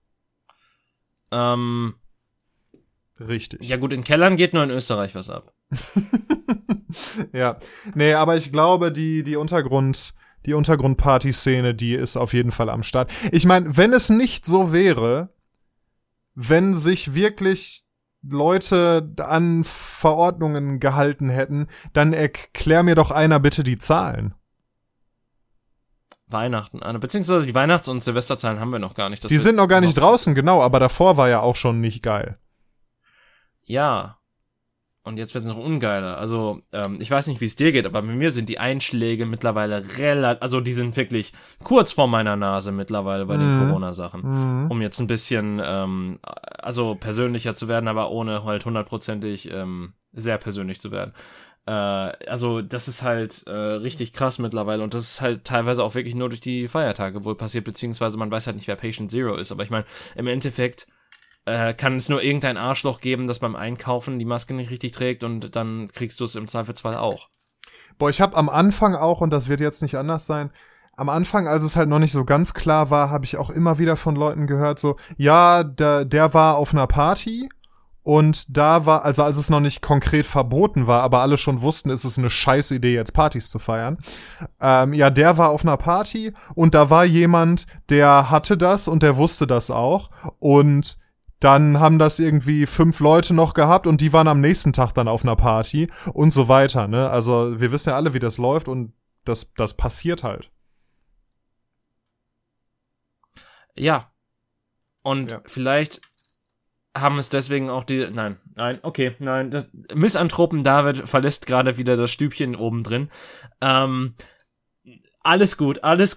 Richtig. Ja gut, in Kellern geht nur in Österreich was ab. Ja. Nee, aber ich glaube, die Untergrund-Party-Szene, die ist auf jeden Fall am Start. Ich meine, wenn es nicht so wäre, wenn sich wirklich Leute an Verordnungen gehalten hätten, dann erklär mir doch einer bitte die Zahlen. Weihnachten, beziehungsweise die Weihnachts- und Silvesterzahlen haben wir noch gar nicht. Das Die wird sind noch gar nicht draußen, genau, aber davor war ja auch schon nicht geil. Ja. Und jetzt wird es noch ungeiler. Also, ich weiß nicht, wie es dir geht, aber bei mir sind die Einschläge mittlerweile also die sind wirklich kurz vor meiner Nase mittlerweile bei den Corona-Sachen. Um jetzt ein bisschen, also persönlicher zu werden, aber ohne halt 100%ig sehr persönlich zu werden. Also das ist halt richtig krass mittlerweile und das ist halt teilweise auch wirklich nur durch die Feiertage wohl passiert, beziehungsweise man weiß halt nicht, wer Patient Zero ist, aber ich meine, im Endeffekt kann es nur irgendein Arschloch geben, das beim Einkaufen die Maske nicht richtig trägt und dann kriegst du es im Zweifelsfall auch. Boah, ich habe am Anfang auch, und das wird jetzt nicht anders sein, am Anfang, als es halt noch nicht so ganz klar war, habe ich auch immer wieder von Leuten gehört, so, ja, der war auf einer Party und da war, also als es noch nicht konkret verboten war, aber alle schon wussten, es ist eine scheiß Idee, jetzt Partys zu feiern. Ja, der war auf einer Party und da war jemand, der hatte das und der wusste das auch und dann haben das irgendwie 5 Leute noch gehabt und die waren am nächsten Tag dann auf einer Party und so weiter, ne? Also wir wissen ja alle, wie das läuft und das passiert halt. Ja. Und vielleicht haben es deswegen auch Nein, das Missanthropen David verlässt gerade wieder das Stübchen oben drin. Alles gut.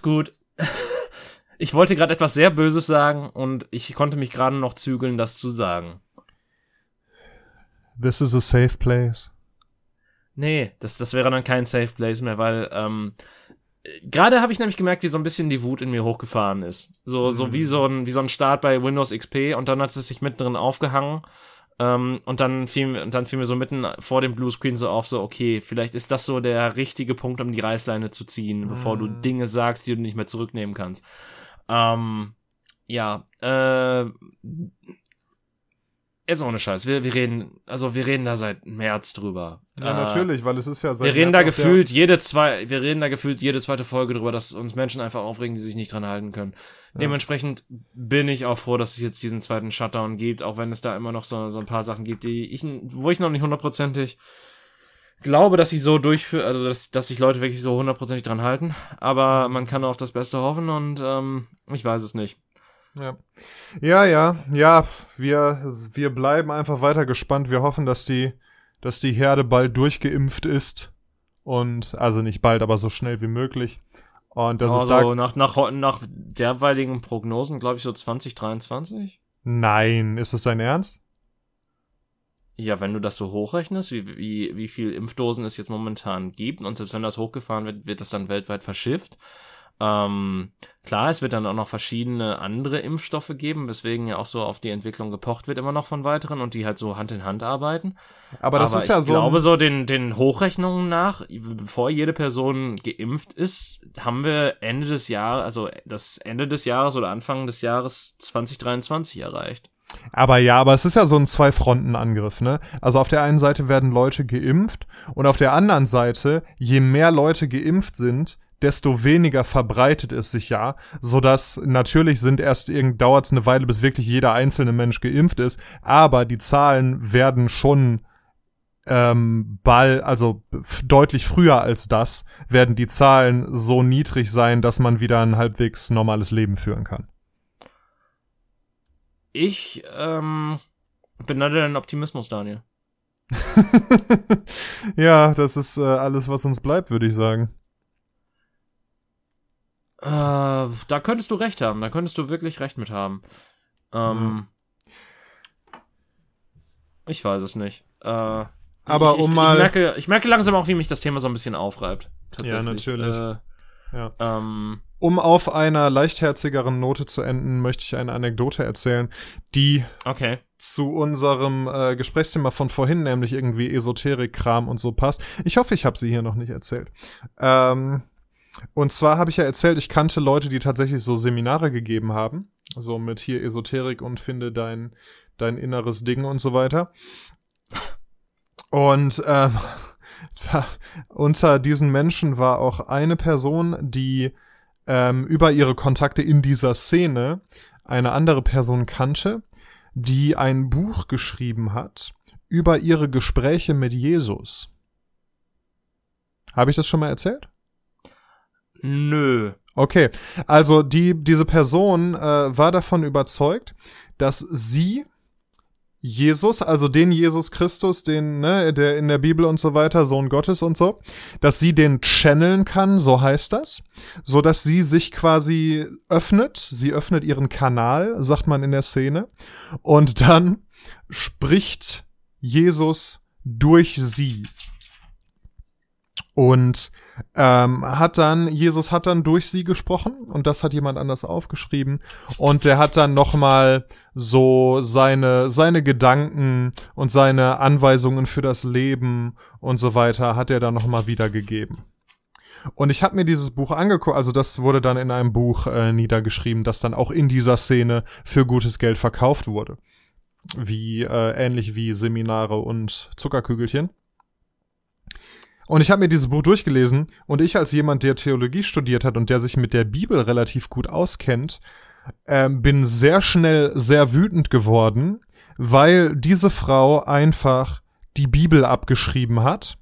Ich wollte gerade etwas sehr Böses sagen und ich konnte mich gerade noch zügeln, das zu sagen. This is a safe place. Nee, das wäre dann kein Safe Place mehr, weil gerade habe ich nämlich gemerkt, wie so ein bisschen die Wut in mir hochgefahren ist. So wie so ein Start bei Windows XP und dann hat es sich mittendrin aufgehangen. Und dann fiel mir so mitten vor dem Bluescreen so auf, so, okay, vielleicht ist das so der richtige Punkt, um die Reißleine zu ziehen, bevor du Dinge sagst, die du nicht mehr zurücknehmen kannst. jetzt ohne Scheiß, wir reden da seit März drüber. Ja, natürlich, weil es ist ja seit wir reden da gefühlt jede zweite Folge drüber, dass uns Menschen einfach aufregen, die sich nicht dran halten können. Ja. Dementsprechend bin ich auch froh, dass es jetzt diesen zweiten Shutdown gibt, auch wenn es da immer noch so ein paar Sachen gibt, wo ich noch nicht hundertprozentig glaube, dass ich so durchführe, also dass sich Leute wirklich so hundertprozentig dran halten. Aber man kann auf das Beste hoffen und ich weiß es nicht. Ja, wir bleiben einfach weiter gespannt. Wir hoffen, dass die Herde bald durchgeimpft ist. Und, also nicht bald, aber so schnell wie möglich. Und das ist da. Nach derweiligen Prognosen, glaube ich, so 2023? Nein, ist es dein Ernst? Ja, wenn du das so hochrechnest, wie viel Impfdosen es jetzt momentan gibt, und selbst wenn das hochgefahren wird, wird das dann weltweit verschifft. Klar, es wird dann auch noch verschiedene andere Impfstoffe geben, weswegen ja auch so auf die Entwicklung gepocht wird immer noch von weiteren und die halt so Hand in Hand arbeiten. Aber das ist ja so. Ich glaube, so den Hochrechnungen nach, bevor jede Person geimpft ist, haben wir Ende des Jahres, also das Ende des Jahres oder Anfang des Jahres 2023 erreicht. Aber es ist ja so ein Zwei-Fronten-Angriff, ne? Also auf der einen Seite werden Leute geimpft und auf der anderen Seite, je mehr Leute geimpft sind, desto weniger verbreitet es sich ja, sodass natürlich dauert es eine Weile, bis wirklich jeder einzelne Mensch geimpft ist, aber die Zahlen werden schon deutlich früher als das, werden die Zahlen so niedrig sein, dass man wieder ein halbwegs normales Leben führen kann. Ich benenne deinen Optimismus, Daniel. Ja, das ist alles, was uns bleibt, würde ich sagen. Da könntest du recht haben. Da könntest du wirklich recht mit haben. Ich weiß es nicht. Aber ich merke langsam auch, wie mich das Thema so ein bisschen aufreibt. Ja, natürlich. Um auf einer leichtherzigeren Note zu enden, möchte ich eine Anekdote erzählen, die zu unserem Gesprächsthema von vorhin, nämlich irgendwie Esoterik-Kram und so passt. Ich hoffe, ich habe sie hier noch nicht erzählt. Und zwar habe ich ja erzählt, ich kannte Leute, die tatsächlich so Seminare gegeben haben, so mit hier Esoterik und finde dein inneres Ding und so weiter. Und unter diesen Menschen war auch eine Person, die über ihre Kontakte in dieser Szene eine andere Person kannte, die ein Buch geschrieben hat über ihre Gespräche mit Jesus. Habe ich das schon mal erzählt? Nö. Okay, also diese Person war davon überzeugt, dass sie Jesus, also den Jesus Christus, den, ne, der in der Bibel und so weiter, Sohn Gottes und so, dass sie den channeln kann, so heißt das, so dass sie sich quasi öffnet, sie öffnet ihren Kanal, sagt man in der Szene, und dann spricht Jesus sie. Und Jesus hat dann durch sie gesprochen und das hat jemand anders aufgeschrieben und der hat dann nochmal so seine Gedanken und seine Anweisungen für das Leben und so weiter hat er dann nochmal wiedergegeben. Und ich habe mir dieses Buch angeguckt, also das wurde dann in einem Buch niedergeschrieben, das dann auch in dieser Szene für gutes Geld verkauft wurde. Ähnlich wie Seminare und Zuckerkügelchen. Und ich habe mir dieses Buch durchgelesen und ich als jemand, der Theologie studiert hat und der sich mit der Bibel relativ gut auskennt, bin sehr schnell sehr wütend geworden, weil diese Frau einfach die Bibel abgeschrieben hat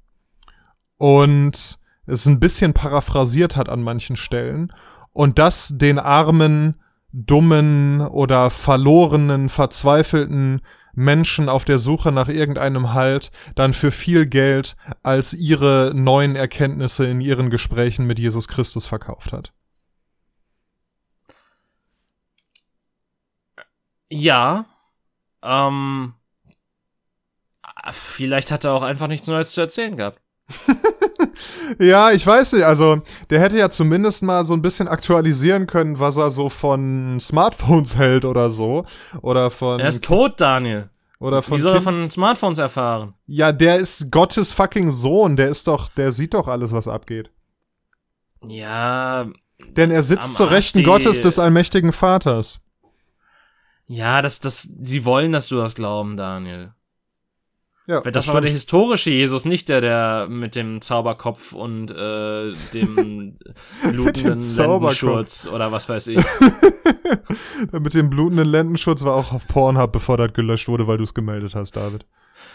und es ein bisschen paraphrasiert hat an manchen Stellen und das den armen, dummen oder verlorenen, verzweifelten Menschen auf der Suche nach irgendeinem Halt dann für viel Geld als ihre neuen Erkenntnisse in ihren Gesprächen mit Jesus Christus verkauft hat. Ja, vielleicht hat er auch einfach nichts Neues zu erzählen gehabt. Ja, ich weiß nicht, also der hätte ja zumindest mal so ein bisschen aktualisieren können, was er so von Smartphones hält oder so. Oder von. Er ist tot, Daniel. Oder von Wie soll er von Smartphones erfahren? Ja, der ist Gottes fucking Sohn, der sieht doch alles, was abgeht. Ja. Denn er sitzt zur Rechten Gottes des allmächtigen Vaters. Ja, sie wollen, dass du das glauben, Daniel. Ja, Weil das war der historische Jesus, nicht der mit dem Zauberkopf und dem blutenden Lendenschurz oder was weiß ich. Mit dem blutenden Lendenschurz war auch auf Pornhub, bevor das gelöscht wurde, weil du es gemeldet hast, David.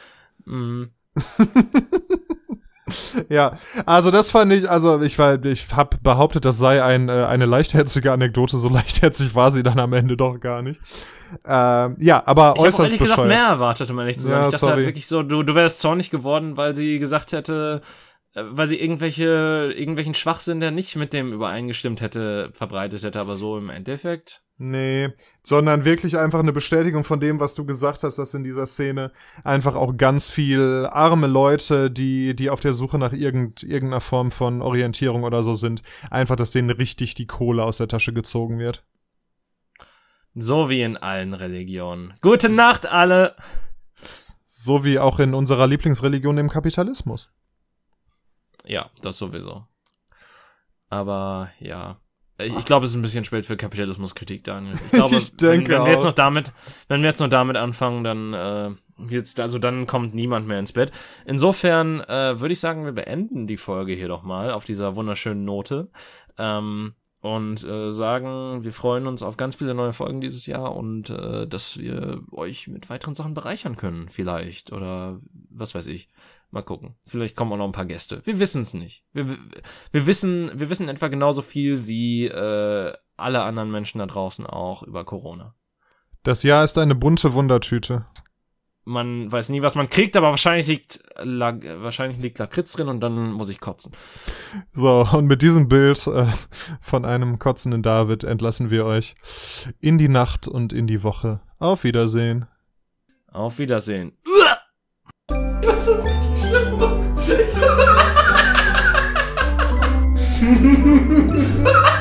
Ja, also das fand ich, ich habe behauptet, das sei eine leichtherzige Anekdote, so leichtherzig war sie dann am Ende doch gar nicht. Ja, aber ich äußerst bescheuert. Ich habe ehrlich gesagt mehr erwartet, um ehrlich zu sein. Ja, ich dachte halt wirklich so, du wärst zornig geworden, weil sie gesagt hätte, weil sie irgendwelchen Schwachsinn, der nicht mit dem übereingestimmt hätte, verbreitet hätte, aber so im Endeffekt. Nee, sondern wirklich einfach eine Bestätigung von dem, was du gesagt hast, dass in dieser Szene einfach auch ganz viel arme Leute, die auf der Suche nach irgendeiner Form von Orientierung oder so sind, einfach, dass denen richtig die Kohle aus der Tasche gezogen wird. So wie in allen Religionen. Gute Nacht, alle! So wie auch in unserer Lieblingsreligion, dem Kapitalismus. Ja, das sowieso. Aber, ja. Ich glaube, es ist ein bisschen spät für Kapitalismuskritik, Daniel. Ich glaube, wenn wir jetzt noch damit anfangen, dann dann kommt niemand mehr ins Bett. Insofern würde ich sagen, wir beenden die Folge hier doch mal auf dieser wunderschönen Note. Und sagen, wir freuen uns auf ganz viele neue Folgen dieses Jahr und dass wir euch mit weiteren Sachen bereichern können, vielleicht. Oder was weiß ich. Mal gucken. Vielleicht kommen auch noch ein paar Gäste. Wir wissen es nicht. Wir wissen etwa genauso viel wie alle anderen Menschen da draußen auch über Corona. Das Jahr ist eine bunte Wundertüte. Man weiß nie, was man kriegt, aber wahrscheinlich liegt Lakritz drin und dann muss ich kotzen. So, und mit diesem Bild von einem kotzenden David entlassen wir euch in die Nacht und in die Woche. Auf Wiedersehen. Auf Wiedersehen. Das ist richtig schlimm.